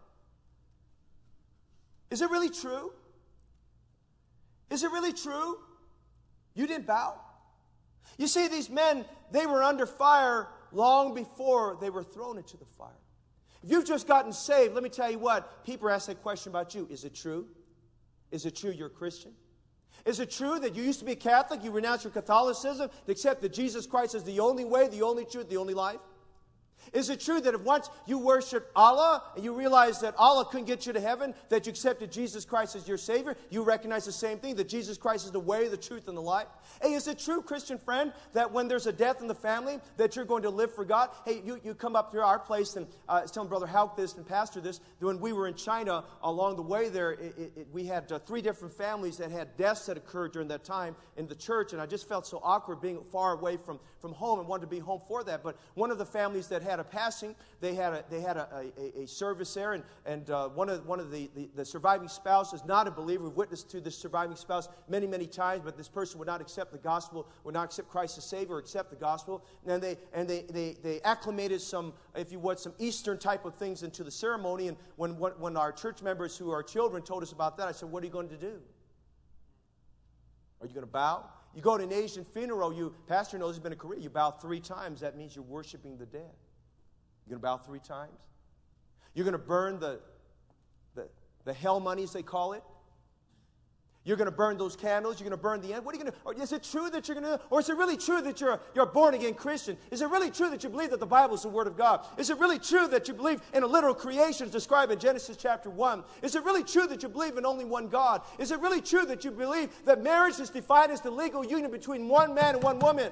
Is it really true? Is it really true? You didn't bow? You see, these men, they were under fire long before they were thrown into the fire. If you've just gotten saved, let me tell you what, people ask that question about you. Is it true? Is it true you're a Christian? Is it true that you used to be a Catholic, you renounced your Catholicism, to accept that Jesus Christ is the only way, the only truth, the only life? Is it true that if once you worshiped Allah and you realized that Allah couldn't get you to heaven, that you accepted Jesus Christ as your Savior, you recognize the same thing, that Jesus Christ is the way, the truth, and the life? Hey, is it true, Christian friend, that when there's a death in the family, that you're going to live for God? Hey, you come up to our place, and I was telling Brother Houck this and Pastor this, that when we were in China, along the way there, we had 3 different families that had deaths that occurred during that time in the church, and I just felt so awkward being far away from home and wanted to be home for that. But one of the families that had a passing, they had a service there, and one of the surviving spouse is not a believer. We've witnessed to this surviving spouse many times, but this person would not accept the gospel, would not accept Christ as Savior, or accept the gospel. And they acclimated some, if you would, some Eastern type of things into the ceremony. And when our church members who are children told us about that, I said, what are you going to do? Are you going to bow? You go to an Asian funeral, pastor knows he's been in Korea, you bow 3 times. That means you're worshiping the dead. You're going to bow 3 times. You're going to burn the hell monies, they call it. You're going to burn those candles. You're going to burn the end. What are you going to do? Or is it true that you're going to, or is it really true that you're a born-again Christian? Is it really true that you believe that the Bible is the Word of God? Is it really true that you believe in a literal creation described in Genesis chapter 1? Is it really true that you believe in only one God? Is it really true that you believe that marriage is defined as the legal union between one man and one woman?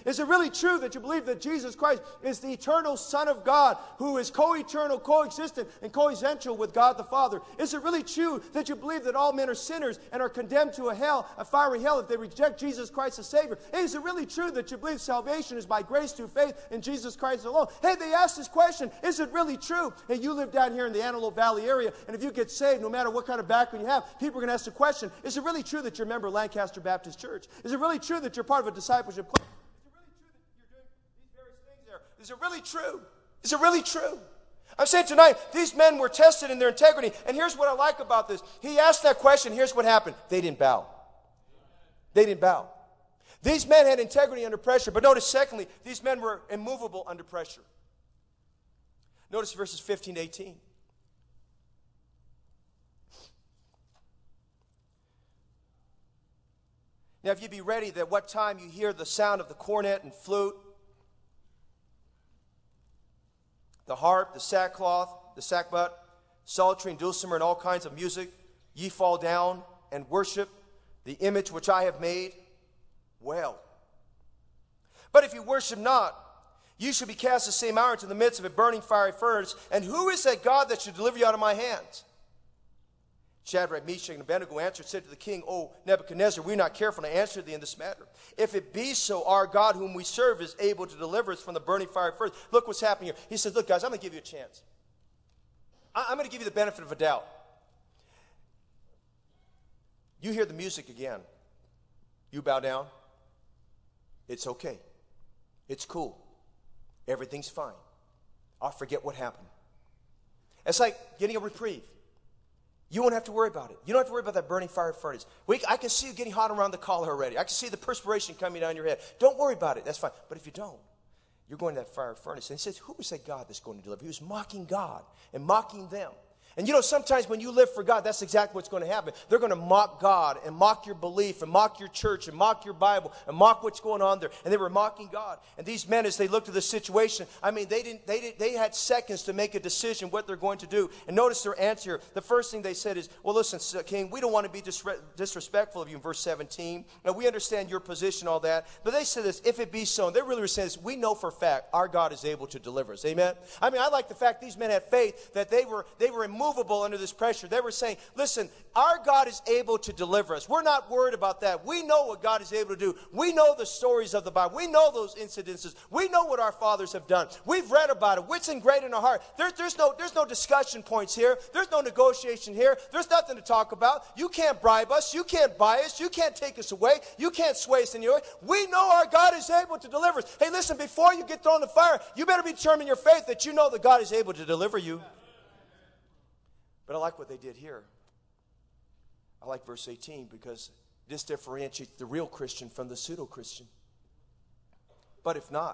Is it really true that you believe that Jesus Christ is the eternal Son of God who is co-eternal, co-existent, and co-essential with God the Father? Is it really true that you believe that all men are sinners and are condemned to a fiery hell if they reject Jesus Christ as Savior? Is it really true that you believe salvation is by grace through faith in Jesus Christ alone? Hey, they asked this question, is it really true? Hey, you live down here in the Antelope Valley area, and if you get saved, no matter what kind of background you have, people are going to ask the question, is it really true that you're a member of Lancaster Baptist Church? Is it really true that you're part of a discipleship club? Is it really true? Is it really true? I'm saying tonight, these men were tested in their integrity. And here's what I like about this. He asked that question. Here's what happened. They didn't bow. They didn't bow. These men had integrity under pressure. But notice, secondly, these men were immovable under pressure. Notice verses 15 to 18. Now, if you be ready that what time you hear the sound of the cornet and flute, the harp, the sackcloth, the sackbut, psaltery and dulcimer, and all kinds of music, ye fall down and worship the image which I have made, well. But if you worship not, you shall be cast the same hour into the midst of a burning fiery furnace. And who is that God that should deliver you out of my hands? Shadrach, Meshach, and Abednego answered, said to the king, O Nebuchadnezzar, we are not careful to answer thee in this matter. If it be so, our God whom we serve is able to deliver us from the burning fire first. Look what's happening here. He says, look, guys, I'm going to give you a chance. I'm going to give you the benefit of a doubt. You hear the music again. You bow down. It's okay. It's cool. Everything's fine. I'll forget what happened. It's like getting a reprieve. You won't have to worry about it. You don't have to worry about that burning fire furnace. I can see you getting hot around the collar already. I can see the perspiration coming down your head. Don't worry about it. That's fine. But if you don't, you're going to that fire furnace. And he says, who is that God that's going to deliver? He was mocking God and mocking them. And you know, sometimes when you live for God, that's exactly what's going to happen. They're going to mock God and mock your belief and mock your church and mock your Bible and mock what's going on there. And they were mocking God. And these men, as they looked at the situation, I mean, they had seconds to make a decision what they're going to do. And notice their answer. The first thing they said is, well, listen, King, we don't want to be disrespectful of you in verse 17. Now, we understand your position, all that. But they said this, if it be so, and they really were saying this, we know for a fact our God is able to deliver us. Amen? I mean, I like the fact these men had faith that they were immovable under this pressure. They were saying, listen, our God is able to deliver us. We're not worried about that. We know what God is able to do. We know the stories of the Bible. We know those incidences. We know what our fathers have done. We've read about it. It's ingrained in our heart. There's no discussion points here. There's no negotiation here. There's nothing to talk about. You can't bribe us. You can't buy us. You can't take us away. You can't sway us in your way. We know our God is able to deliver us. Hey, listen, before you get thrown in the fire, you better be determined in your faith that you know that God is able to deliver you. But I like what they did here. I like verse 18 because this differentiates the real Christian from the pseudo-Christian. But if not,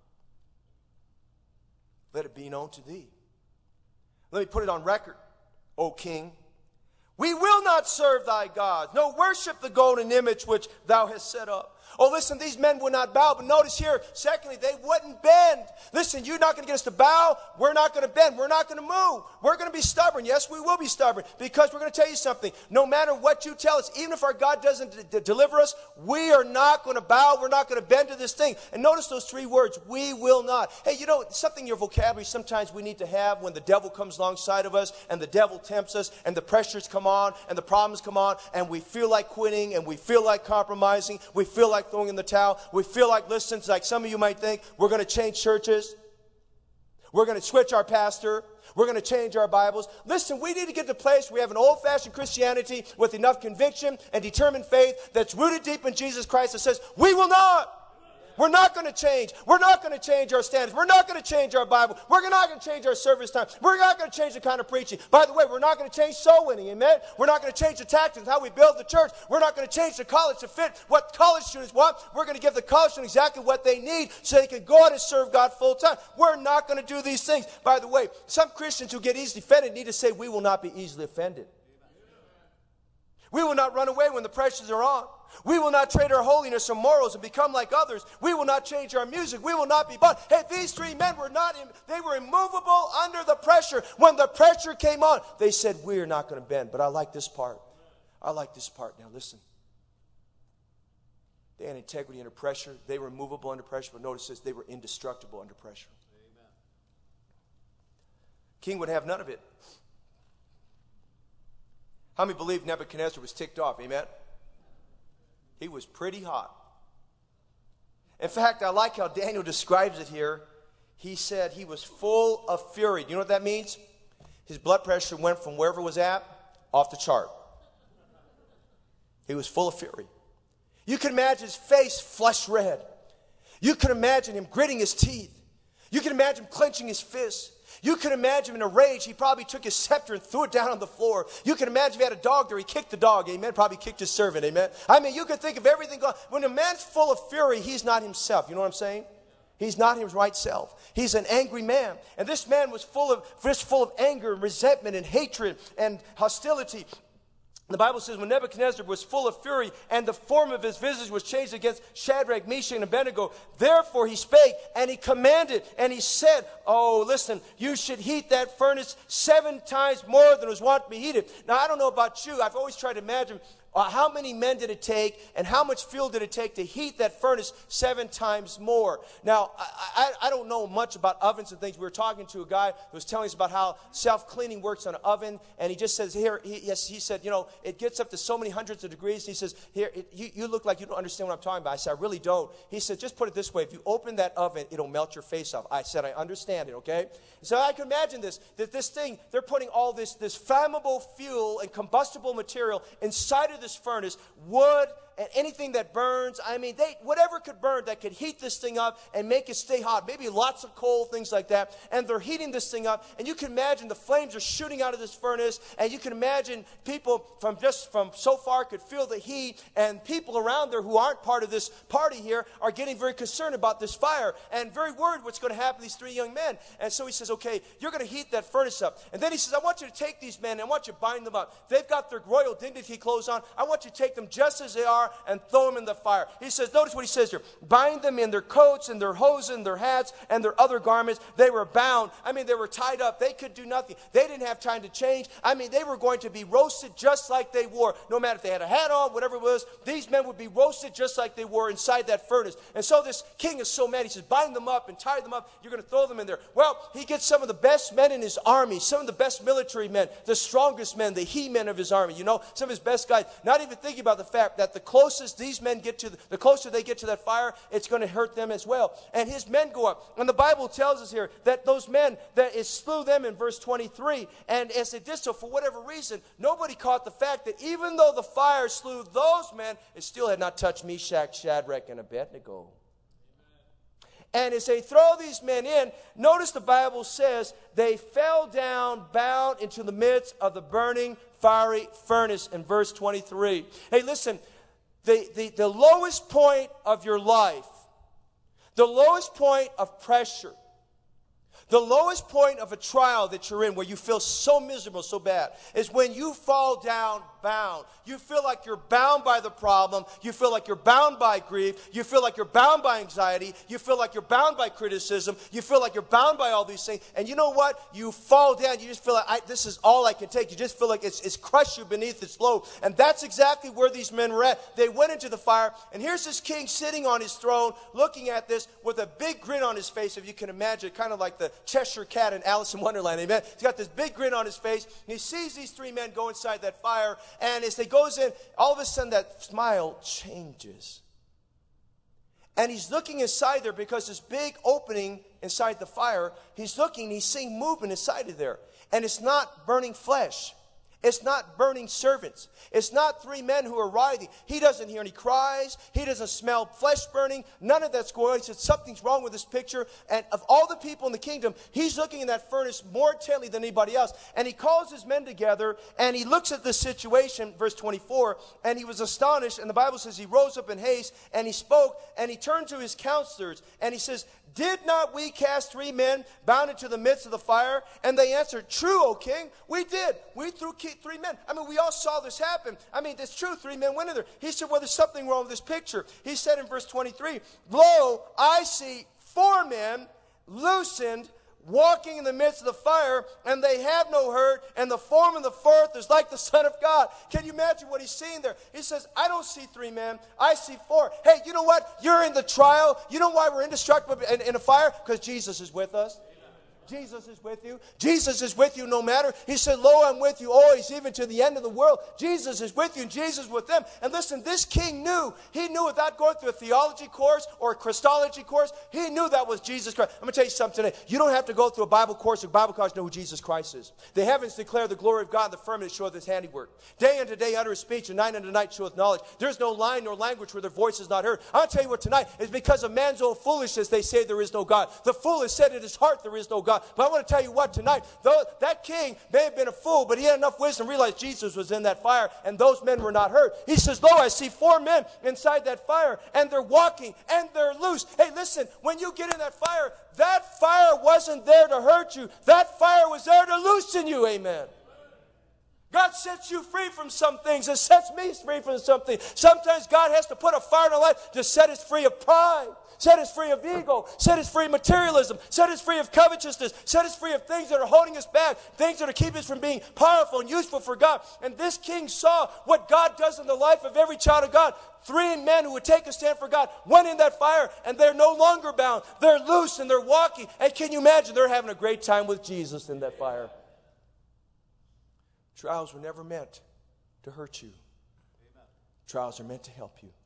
let it be known to thee. Let me put it on record, O king. We will not serve thy gods, nor worship the golden image which thou hast set up. Oh, listen, these men would not bow. But notice here, secondly, they wouldn't bend. Listen, you're not going to get us to bow. We're not going to bend. We're not going to move. We're going to be stubborn. Yes, we will be stubborn because we're going to tell you something. No matter what you tell us, even if our God doesn't deliver us, we are not going to bow. We're not going to bend to this thing. And notice those three words, we will not. Hey, you know, something in your vocabulary sometimes we need to have when the devil comes alongside of us and the devil tempts us and the pressures come on and the problems come on and we feel like quitting and we feel like compromising. We feel like throwing in the towel. We feel like, listen, like some of you might think, we're going to change churches. We're going to switch our pastor. We're going to change our Bibles. Listen, we need to get to a place where we have an old-fashioned Christianity with enough conviction and determined faith that's rooted deep in Jesus Christ that says, we will not. We're not going to change. We're not going to change our standards. We're not going to change our Bible. We're not going to change our service time. We're not going to change the kind of preaching. By the way, we're not going to change soul winning. Amen? We're not going to change the tactics, how we build the church. We're not going to change the college to fit what college students want. We're going to give the college students exactly what they need so they can go out and serve God full time. We're not going to do these things. By the way, some Christians who get easily offended need to say, we will not be easily offended. We will not run away when the pressures are on. We will not trade our holiness or morals and become like others. We will not change our music. We will not be bound. Hey, these three men were not, they were immovable under the pressure. When the pressure came on, they said, we're not going to bend. But I like this part. I like this part. Now listen. They had integrity under pressure. They were immovable under pressure. But notice this, they were indestructible under pressure. Amen. King would have none of it. How many believe Nebuchadnezzar was ticked off? Amen? He was pretty hot. In fact, I like how Daniel describes it here. He said he was full of fury. Do you know what that means? His blood pressure went from wherever it was at, off the chart. He was full of fury. You can imagine his face flush red. You can imagine him gritting his teeth. You can imagine him clenching his fists. You can imagine him in a rage. He probably took his scepter and threw it down on the floor. You can imagine if he had a dog there, he kicked the dog, amen. Probably kicked his servant, amen. I mean, you can think of everything going. When a man's full of fury, he's not himself. You know what I'm saying? He's not his right self. He's an angry man. And this man was full of anger and resentment and hatred and hostility. The Bible says when Nebuchadnezzar was full of fury and the form of his visage was changed against Shadrach, Meshach, and Abednego, therefore he spake and he commanded and he said, oh, listen, you should heat that furnace 7 times more than was wont to be heated. Now, I don't know about you. I've always tried to imagine how many men did it take and how much fuel did it take to heat that furnace 7 times more? Now, I don't know much about ovens and things. We were talking to a guy who was telling us about how self-cleaning works on an oven, and he just says, he said, you know, it gets up to so many hundreds of degrees. He says, here, you look like you don't understand what I'm talking about. I said, I really don't. He said, just put it this way. If you open that oven, it'll melt your face off. I said, I understand it, okay? So I can imagine that this thing, they're putting all this flammable fuel and combustible material inside of this furnace, wood and anything that burns. I mean, whatever could burn that could heat this thing up and make it stay hot. Maybe lots of coal, things like that. And they're heating this thing up. And you can imagine the flames are shooting out of this furnace. And you can imagine people from so far could feel the heat. And people around there who aren't part of this party here are getting very concerned about this fire and very worried what's going to happen to these 3 young men. And so he says, okay, you're going to heat that furnace up. And then he says, I want you to take these men and I want you to bind them up. They've got their royal dignity clothes on. I want you to take them just as they are and throw them in the fire. He says, notice what he says here. Bind them in their coats and their hosen, their hats, and their other garments. They were bound. I mean, they were tied up. They could do nothing. They didn't have time to change. I mean, they were going to be roasted just like they wore. No matter if they had a hat on, whatever it was, these men would be roasted just like they were inside that furnace. And so this king is so mad. He says, bind them up and tie them up. You're going to throw them in there. Well, he gets some of the best men in his army, some of the best military men, the strongest men, the he-men of his army. You know, some of his best guys, not even thinking about the fact that the closest these men get to, the closer they get to that fire, it's going to hurt them as well. And his men go up. And the Bible tells us here that those men, that it slew them in verse 23. And as they did so, for whatever reason, nobody caught the fact that even though the fire slew those men, it still had not touched Meshach, Shadrach, and Abednego. And as they throw these men in, notice the Bible says they fell down bound into the midst of the burning fiery furnace in verse 23. Hey, listen, the lowest point of your life, the lowest point of pressure, the lowest point of a trial that you're in where you feel so miserable, so bad, is when you fall down bound. You feel like you're bound by the problem. You feel like you're bound by grief. You feel like you're bound by anxiety. You feel like you're bound by criticism. You feel like you're bound by all these things. And you know what? You fall down. You just feel like, this is all I can take. You just feel like it's crushed you beneath its load. And that's exactly where these men were at. They went into the fire. And here's this king sitting on his throne, looking at this with a big grin on his face, if you can imagine, kind of like the Cheshire Cat in Alice in Wonderland. Amen. He's got this big grin on his face. And he sees these 3 men go inside that fire. And as they goes in, all of a sudden that smile changes. And he's looking inside there because this big opening inside the fire, he's looking, he's seeing movement inside of there. And it's not burning flesh. It's not burning servants. It's not 3 men who are writhing. He doesn't hear any cries. He doesn't smell flesh burning. None of that's going on. He said something's wrong with this picture. And of all the people in the kingdom, he's looking in that furnace more intently than anybody else. And he calls his men together and he looks at the situation, verse 24, and he was astonished. And the Bible says he rose up in haste and he spoke and he turned to his counselors and he says, did not we cast 3 men bound into the midst of the fire? And they answered, true, O king, we did. We threw 3 men. I mean, we all saw this happen. I mean, it's true, 3 men went in there. He said, well, there's something wrong with this picture. He said in verse 23, lo, I see 4 men loosened walking in the midst of the fire, and they have no hurt, and the form of the fourth is like the Son of God. Can you imagine what he's seeing there? He says, I don't see 3 men, I see 4. Hey, you know what? You're in the trial. You know why we're indestructible in a fire? Because Jesus is with us. Jesus is with you. Jesus is with you no matter. He said, lo, I'm with you always, even to the end of the world. Jesus is with you, and Jesus is with them. And listen, this king knew. He knew without going through a theology course or a Christology course, he knew that was Jesus Christ. I'm going to tell you something today. You don't have to go through a Bible course or Bible college to know who Jesus Christ is. The heavens declare the glory of God, and the firmament showeth his handiwork. Day unto day uttereth speech, and night unto night showeth knowledge. There's no line nor language where their voice is not heard. I'll tell you what tonight is because of man's own foolishness, they say there is no God. The fool has said in his heart there is no God. But I want to tell you what tonight, though that king may have been a fool, but he had enough wisdom to realize Jesus was in that fire, and those men were not hurt. He says, lo, I see 4 men inside that fire, and they're walking, and they're loose. Hey, listen, when you get in that fire wasn't there to hurt you. That fire was there to loosen you, amen. God sets you free from some things. It sets me free from something. Sometimes God has to put a fire in our life to set us free of pride. Set us free of ego. Set us free of materialism. Set us free of covetousness. Set us free of things that are holding us back. Things that are keeping us from being powerful and useful for God. And this king saw what God does in the life of every child of God. 3 men who would take a stand for God went in that fire, and they're no longer bound. They're loose and they're walking. And can you imagine? They're having a great time with Jesus in that fire. Trials were never meant to hurt you. Trials are meant to help you.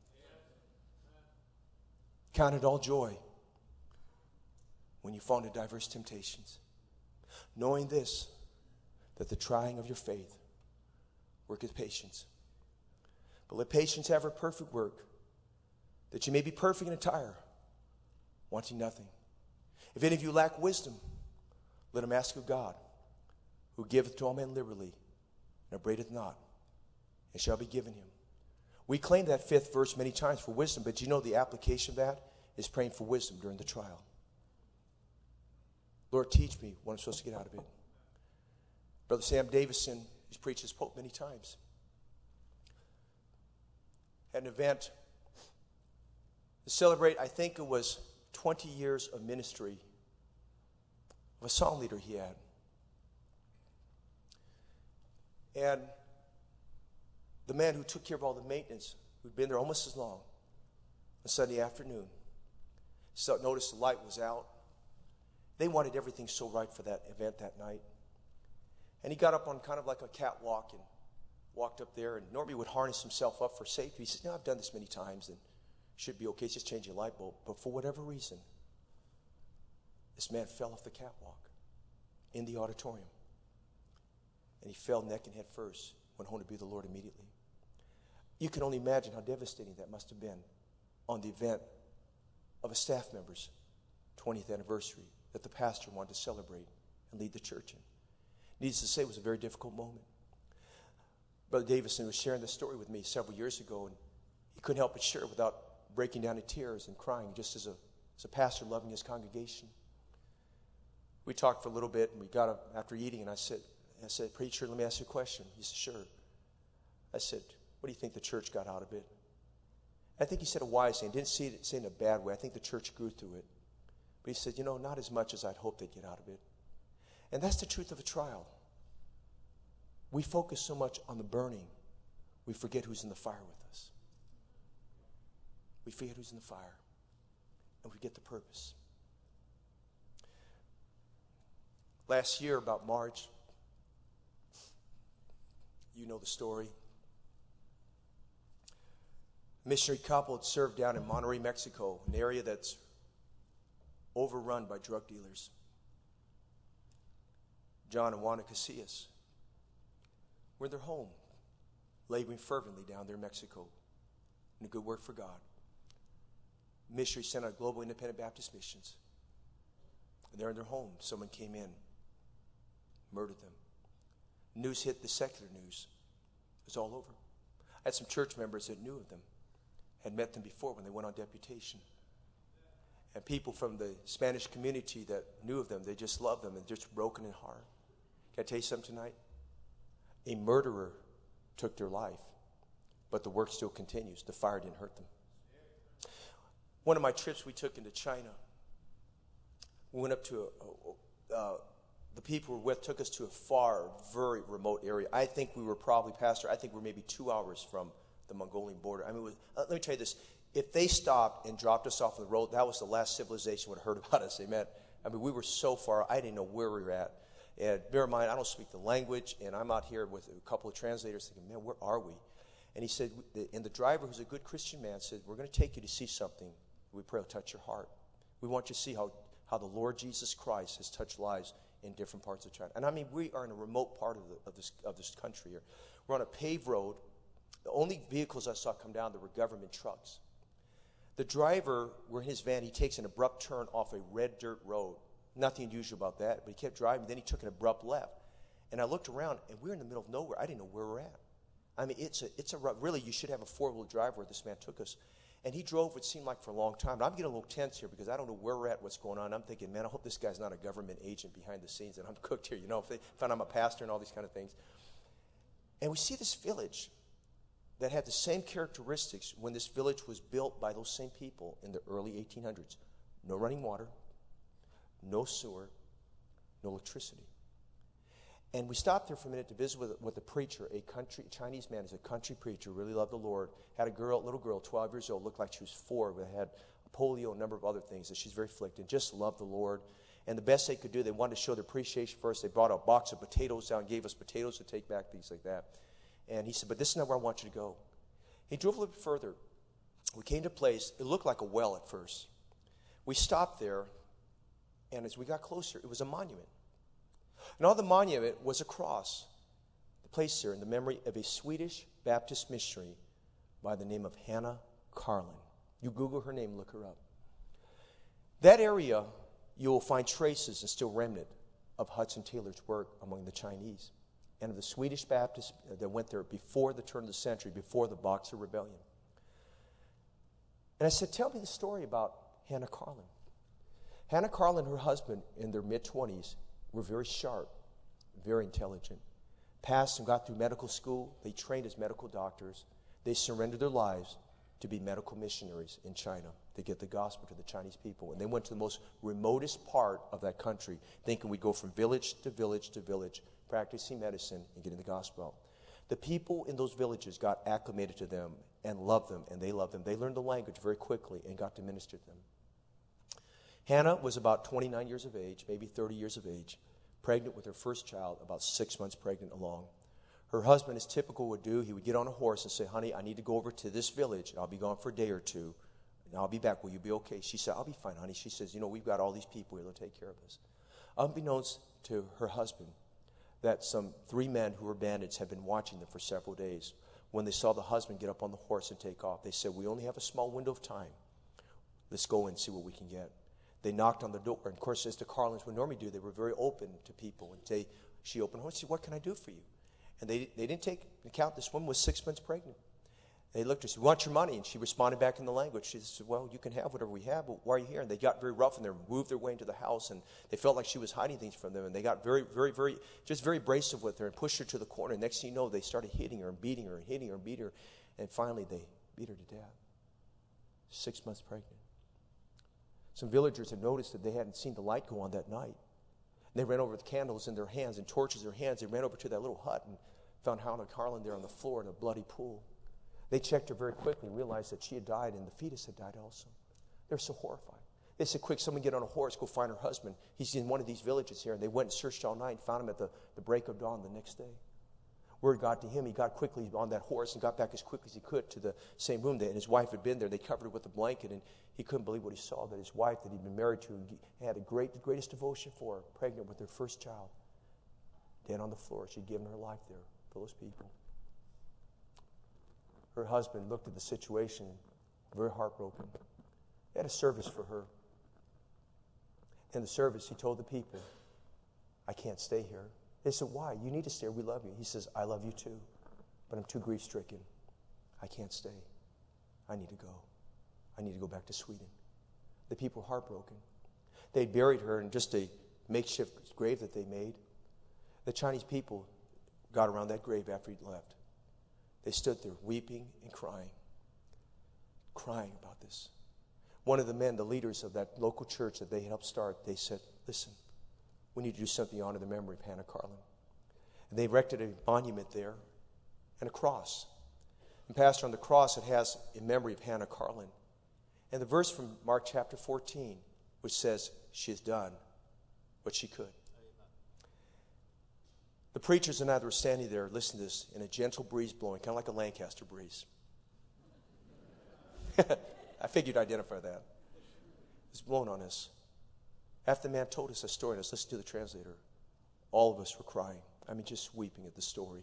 Count it all joy when you fall into diverse temptations, knowing this, that the trying of your faith worketh patience. But let patience have her perfect work, that you may be perfect and entire, wanting nothing. If any of you lack wisdom, let him ask of God, who giveth to all men liberally, and upbraideth not, and shall be given him. We claim that 5th verse many times for wisdom, but you know the application of that is praying for wisdom during the trial. Lord, teach me what I'm supposed to get out of it. Brother Sam Davison, he's preached this Pope many times. Had an event to celebrate, I think it was 20 years of ministry of a song leader he had. And the man who took care of all the maintenance, who'd been there almost as long, on Sunday afternoon, noticed the light was out. They wanted everything so right for that event that night. And he got up on kind of like a catwalk and walked up there, and normally would harness himself up for safety. He said, no, I've done this many times and should be okay. It's just change a light bulb. But for whatever reason, this man fell off the catwalk in the auditorium. And he fell neck and head first, went home to be with the Lord immediately. You can only imagine how devastating that must have been on the event of a staff member's 20th anniversary that the pastor wanted to celebrate and lead the church in. Needless to say, it was a very difficult moment. Brother Davison was sharing this story with me several years ago, and he couldn't help but share it without breaking down in tears and crying, just as a pastor loving his congregation. We talked for a little bit, and we got up after eating, and I said, preacher, let me ask you a question. He said, sure. I said, what do you think the church got out of it? I think he said a wise thing. Didn't say it in a bad way. I think the church grew through it. But he said, not as much as I'd hoped they'd get out of it. And that's the truth of a trial. We focus so much on the burning, we forget who's in the fire with us. We forget who's in the fire, and we get the purpose. Last year, about March, you know the story. A missionary couple had served down in Monterrey, Mexico, an area that's overrun by drug dealers. John and Juana Casillas were in their home, laboring fervently down there in Mexico in a good work for God. Missionary sent out Global Independent Baptist Missions. And they're in their home. Someone came in, murdered them. News hit the secular news. It was all over. I had some church members that knew of them, had met them before when they went on deputation. And people from the Spanish community that knew of them, they just loved them and just broken in heart. Can I tell you something tonight? A murderer took their life, but the work still continues. The fire didn't hurt them. One of my trips we took into China, we went up to the people we were with took us to a far, very remote area. I think we were probably, Pastor, I think we're maybe 2 hours from the Mongolian border. I mean, let me tell you this. If they stopped and dropped us off on the road, that was the last civilization would have heard about us. Amen. I mean, we were so far, I didn't know where we were at. And bear in mind, I don't speak the language, and I'm out here with a couple of translators thinking, man, where are we? And he said, and the driver, who's a good Christian man, said, we're going to take you to see something. We pray it'll touch your heart. We want you to see how the Lord Jesus Christ has touched lives in different parts of China. And I mean, we are in a remote part of this country here. We're on a paved road. The only vehicles I saw come down there were government trucks. The driver, we're in his van, he takes an abrupt turn off a red dirt road. Nothing unusual about that, but he kept driving. Then he took an abrupt left. And I looked around, and we were in the middle of nowhere. I didn't know where we're at. I mean, really, you should have a four-wheel drive where this man took us. And he drove what seemed like for a long time. And I'm getting a little tense here because I don't know where we're at, what's going on. I'm thinking, man, I hope this guy's not a government agent behind the scenes and I'm cooked here, you know, if I'm a pastor and all these kind of things. And we see this village that had the same characteristics when this village was built by those same people in the early 1800s. No running water, no sewer, no electricity. And we stopped there for a minute to visit with a preacher, a Chinese man, is a country preacher, really loved the Lord, had a little girl, 12 years old, looked like she was 4, but had polio, a number of other things, that she's very afflicted, just loved the Lord. And the best they could do, they wanted to show their appreciation first. They brought a box of potatoes down, gave us potatoes to take back, things like that. And he said, but this is not where I want you to go. He drove a little bit further. We came to a place, it looked like a well at first. We stopped there, and as we got closer, it was a monument. And on the monument was a cross placed there in the memory of a Swedish Baptist missionary by the name of Hannah Carlin. You Google her name, look her up. That area, you will find traces and still remnant of Hudson Taylor's work among the Chinese and of the Swedish Baptists that went there before the turn of the century, before the Boxer Rebellion. And I said, tell me the story about Hannah Carlin. Hannah Carlin and her husband, in their mid-20s, were very sharp, very intelligent, passed and got through medical school. They trained as medical doctors. They surrendered their lives to be medical missionaries in China to get the gospel to the Chinese people. And they went to the most remotest part of that country, thinking we'd go from village to village to village, practicing medicine and getting the gospel out. The people in those villages got acclimated to them and loved them, and they loved them. They learned the language very quickly and got to minister to them. Hannah was about 29 years of age, maybe 30 years of age, pregnant with her first child, about 6 months pregnant along. Her husband, as typical would do, he would get on a horse and say, honey, I need to go over to this village. I'll be gone for a day or two, and I'll be back. Will you be okay? She said, I'll be fine, honey. She says, you know, we've got all these people here. They'll take care of us. Unbeknownst to her husband, that some 3 men who were bandits had been watching them for several days. When they saw the husband get up on the horse and take off, they said, we only have a small window of time. Let's go and see what we can get. They knocked on the door. And, of course, as the Carlins would normally do, they were very open to people. And she opened her and said, what can I do for you? And they didn't take account. This woman was 6 months pregnant. They looked at her and said, we want your money. And she responded back in the language. She said, well, you can have whatever we have, but why are you here? And they got very rough, and they moved their way into the house. And they felt like she was hiding things from them. And they got very, very, very, just very abrasive with her and pushed her to the corner. And next thing you know, they started hitting her and beating her and hitting her and beating her. And finally, they beat her to death. 6 months pregnant. Some villagers had noticed that they hadn't seen the light go on that night. And they ran over with candles in their hands and torches in their hands. They ran over to that little hut and found Hannah Carlin there on the floor in a bloody pool. They checked her very quickly and realized that she had died and the fetus had died also. They were so horrified. They said, quick, someone get on a horse, go find her husband. He's in one of these villages here. And they went and searched all night and found him at the break of dawn the next day. Word got to him. He got quickly on that horse and got back as quickly as he could to the same room. And his wife had been there. They covered her with a blanket, and he couldn't believe what he saw, that his wife that he'd been married to and had the greatest devotion for, pregnant with their first child, dead on the floor. She'd given her life there for those people. Her husband looked at the situation, very heartbroken. They had a service for her. In the service, he told the people, I can't stay here. They said, why? You need to stay. We love you. He says, I love you too, but I'm too grief-stricken. I can't stay. I need to go. I need to go back to Sweden. The people were heartbroken. They buried her in just a makeshift grave that they made. The Chinese people got around that grave after he'd left. They stood there weeping and crying about this. One of the men, the leaders of that local church that they helped start, they said, listen, we need to do something to honor the memory of Hannah Carlin. And they erected a monument there and a cross. And Pastor, on the cross it has a memory of Hannah Carlin. And the verse from Mark chapter 14, which says, she has done what she could. The preachers and I were standing there listening to this in a gentle breeze blowing, kind of like a Lancaster breeze. I figured you'd identify that. It's blowing on us. After the man told us a story, and let's listen to the translator, all of us were crying. I mean, just weeping at the story.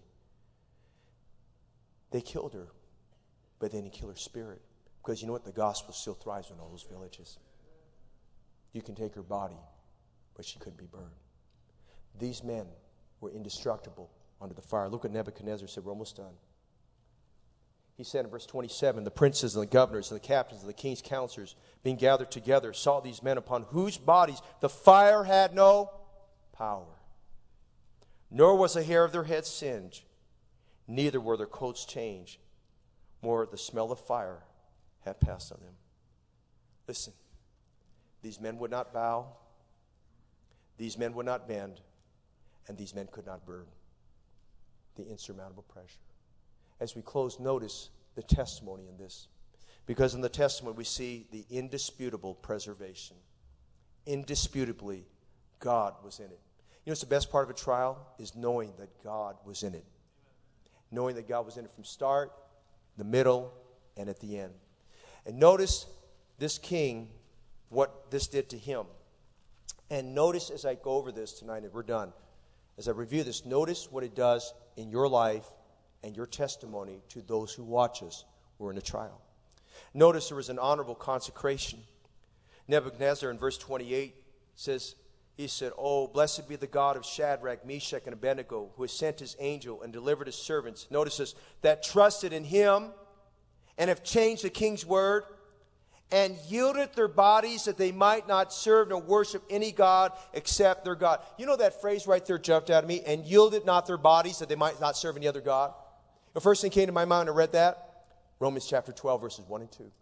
They killed her, but they didn't kill her spirit. Because you know what? The gospel still thrives in all those villages. You can take her body, but she couldn't be burned. These men were indestructible under the fire. Look what Nebuchadnezzar said. We're almost done. He said in verse 27, the princes and the governors and the captains and the king's counselors being gathered together saw these men upon whose bodies the fire had no power. Nor was a hair of their heads singed, neither were their coats changed. More the smell of fire had passed on them. Listen, these men would not bow, these men would not bend, and these men could not burn. The insurmountable pressure. As we close, notice the testimony in this. Because in the testimony we see the indisputable preservation. Indisputably, God was in it. You know what's the best part of a trial? Is knowing that God was in it. Knowing that God was in it from start, the middle, and at the end. And notice this king, what this did to him. And notice as I go over this tonight, and we're done, as I review this, notice what it does in your life and your testimony to those who watch us who are in a trial. Notice there was an honorable consecration. Nebuchadnezzar in verse 28 says, he said, "Oh, blessed be the God of Shadrach, Meshach, and Abednego, who has sent his angel and delivered his servants," notice this, "that trusted in him and have changed the king's word and yielded their bodies that they might not serve nor worship any god except their God." You know that phrase right there jumped out at me, "and yielded not their bodies that they might not serve any other god." The first thing came to my mind when I read that, Romans chapter 12, verses 1 and 2.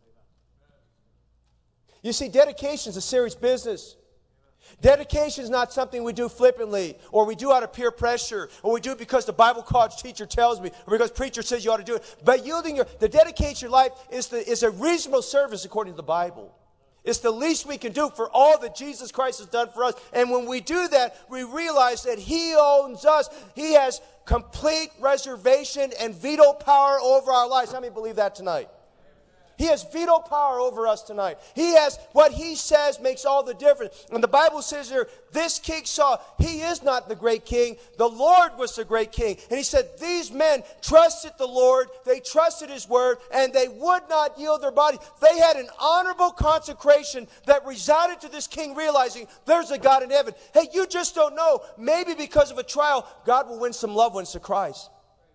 You see, dedication is a serious business. Dedication is not something we do flippantly, or we do out of peer pressure, or we do it because the Bible college teacher tells me, or because preacher says you ought to do it. But yielding the dedication of your life is a reasonable service according to the Bible. It's the least we can do for all that Jesus Christ has done for us. And when we do that, we realize that He owns us. He has complete reservation and veto power over our lives. How many believe that tonight? He has veto power over us tonight. He has, what He says makes all the difference. And the Bible says here, this king saw, he is not the great king. The Lord was the great king. And he said, these men trusted the Lord. They trusted His word, and they would not yield their body. They had an honorable consecration that resounded to this king, realizing there's a God in heaven. Hey, you just don't know. Maybe because of a trial, God will win some loved ones to Christ.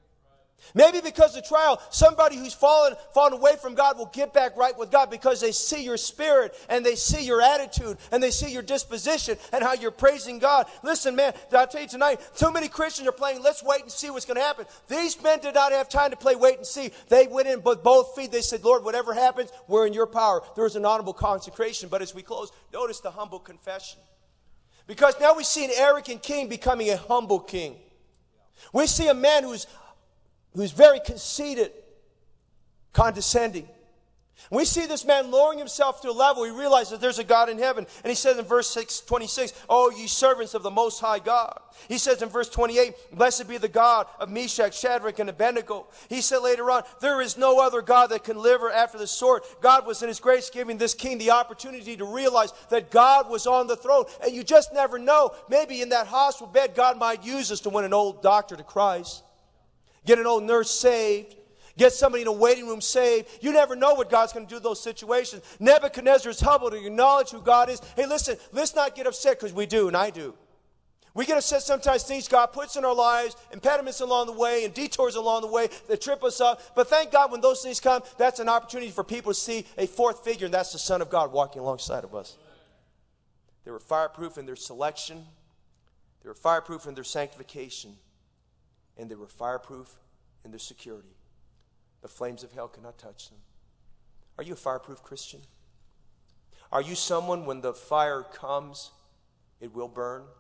Maybe because of the trial, somebody who's fallen away from God will get back right with God because they see your spirit and they see your attitude and they see your disposition and how you're praising God. Listen, man, I'll tell you tonight, too many Christians are playing, let's wait and see what's going to happen. These men did not have time to play wait and see. They went in with both feet. They said, Lord, whatever happens, we're in your power. There was an honorable consecration. But as we close, notice the humble confession. Because now we see an arrogant king becoming a humble king. We see a man who's very conceited, condescending. We see this man lowering himself to a level he realizes there's a God in heaven. And he says in verse 26, "Oh, ye servants of the Most High God." He says in verse 28, "Blessed be the God of Meshach, Shadrach, and Abednego." He said later on, "There is no other God that can deliver after the sword." God was in His grace giving this king the opportunity to realize that God was on the throne. And you just never know. Maybe in that hospital bed, God might use us to win an old doctor to Christ. Get an old nurse saved. Get somebody in a waiting room saved. You never know what God's going to do in those situations. Nebuchadnezzar is humble to acknowledge who God is. Hey, listen, let's not get upset, because we do, and I do. We get upset sometimes, things God puts in our lives, impediments along the way and detours along the way that trip us up. But thank God when those things come, that's an opportunity for people to see a fourth figure, and that's the Son of God walking alongside of us. They were fireproof in their selection. They were fireproof in their sanctification. And they were fireproof in their security. The flames of hell cannot touch them. Are you a fireproof Christian? Are you someone when the fire comes, it will burn?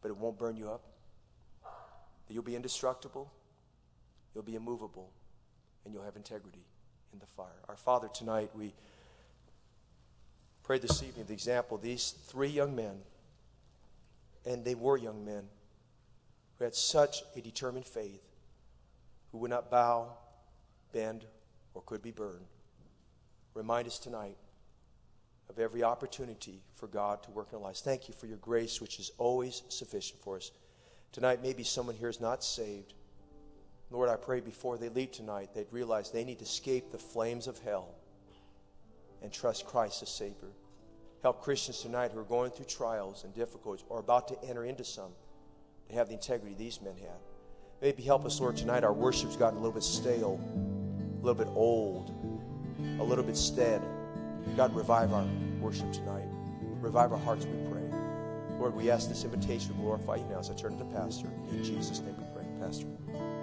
but it won't burn you up. That you'll be indestructible, you'll be immovable, and you'll have integrity in the fire. Our Father, tonight we pray this evening the example of these 3 young men, and they were young men who had such a determined faith, who would not bow, bend, or could be burned. Remind us tonight of every opportunity for God to work in our lives. Thank you for your grace, which is always sufficient for us. Tonight, maybe someone here is not saved. Lord, I pray before they leave tonight, they'd realize they need to escape the flames of hell and trust Christ as Savior. Help Christians tonight who are going through trials and difficulties or about to enter into some to have the integrity these men had. Maybe help us, Lord, tonight. Our worship's gotten a little bit stale, a little bit old, a little bit stead. God, revive our worship tonight. Revive our hearts, we pray. Lord, we ask this invitation to glorify you now as I turn to the pastor. In Jesus' name we pray. Pastor.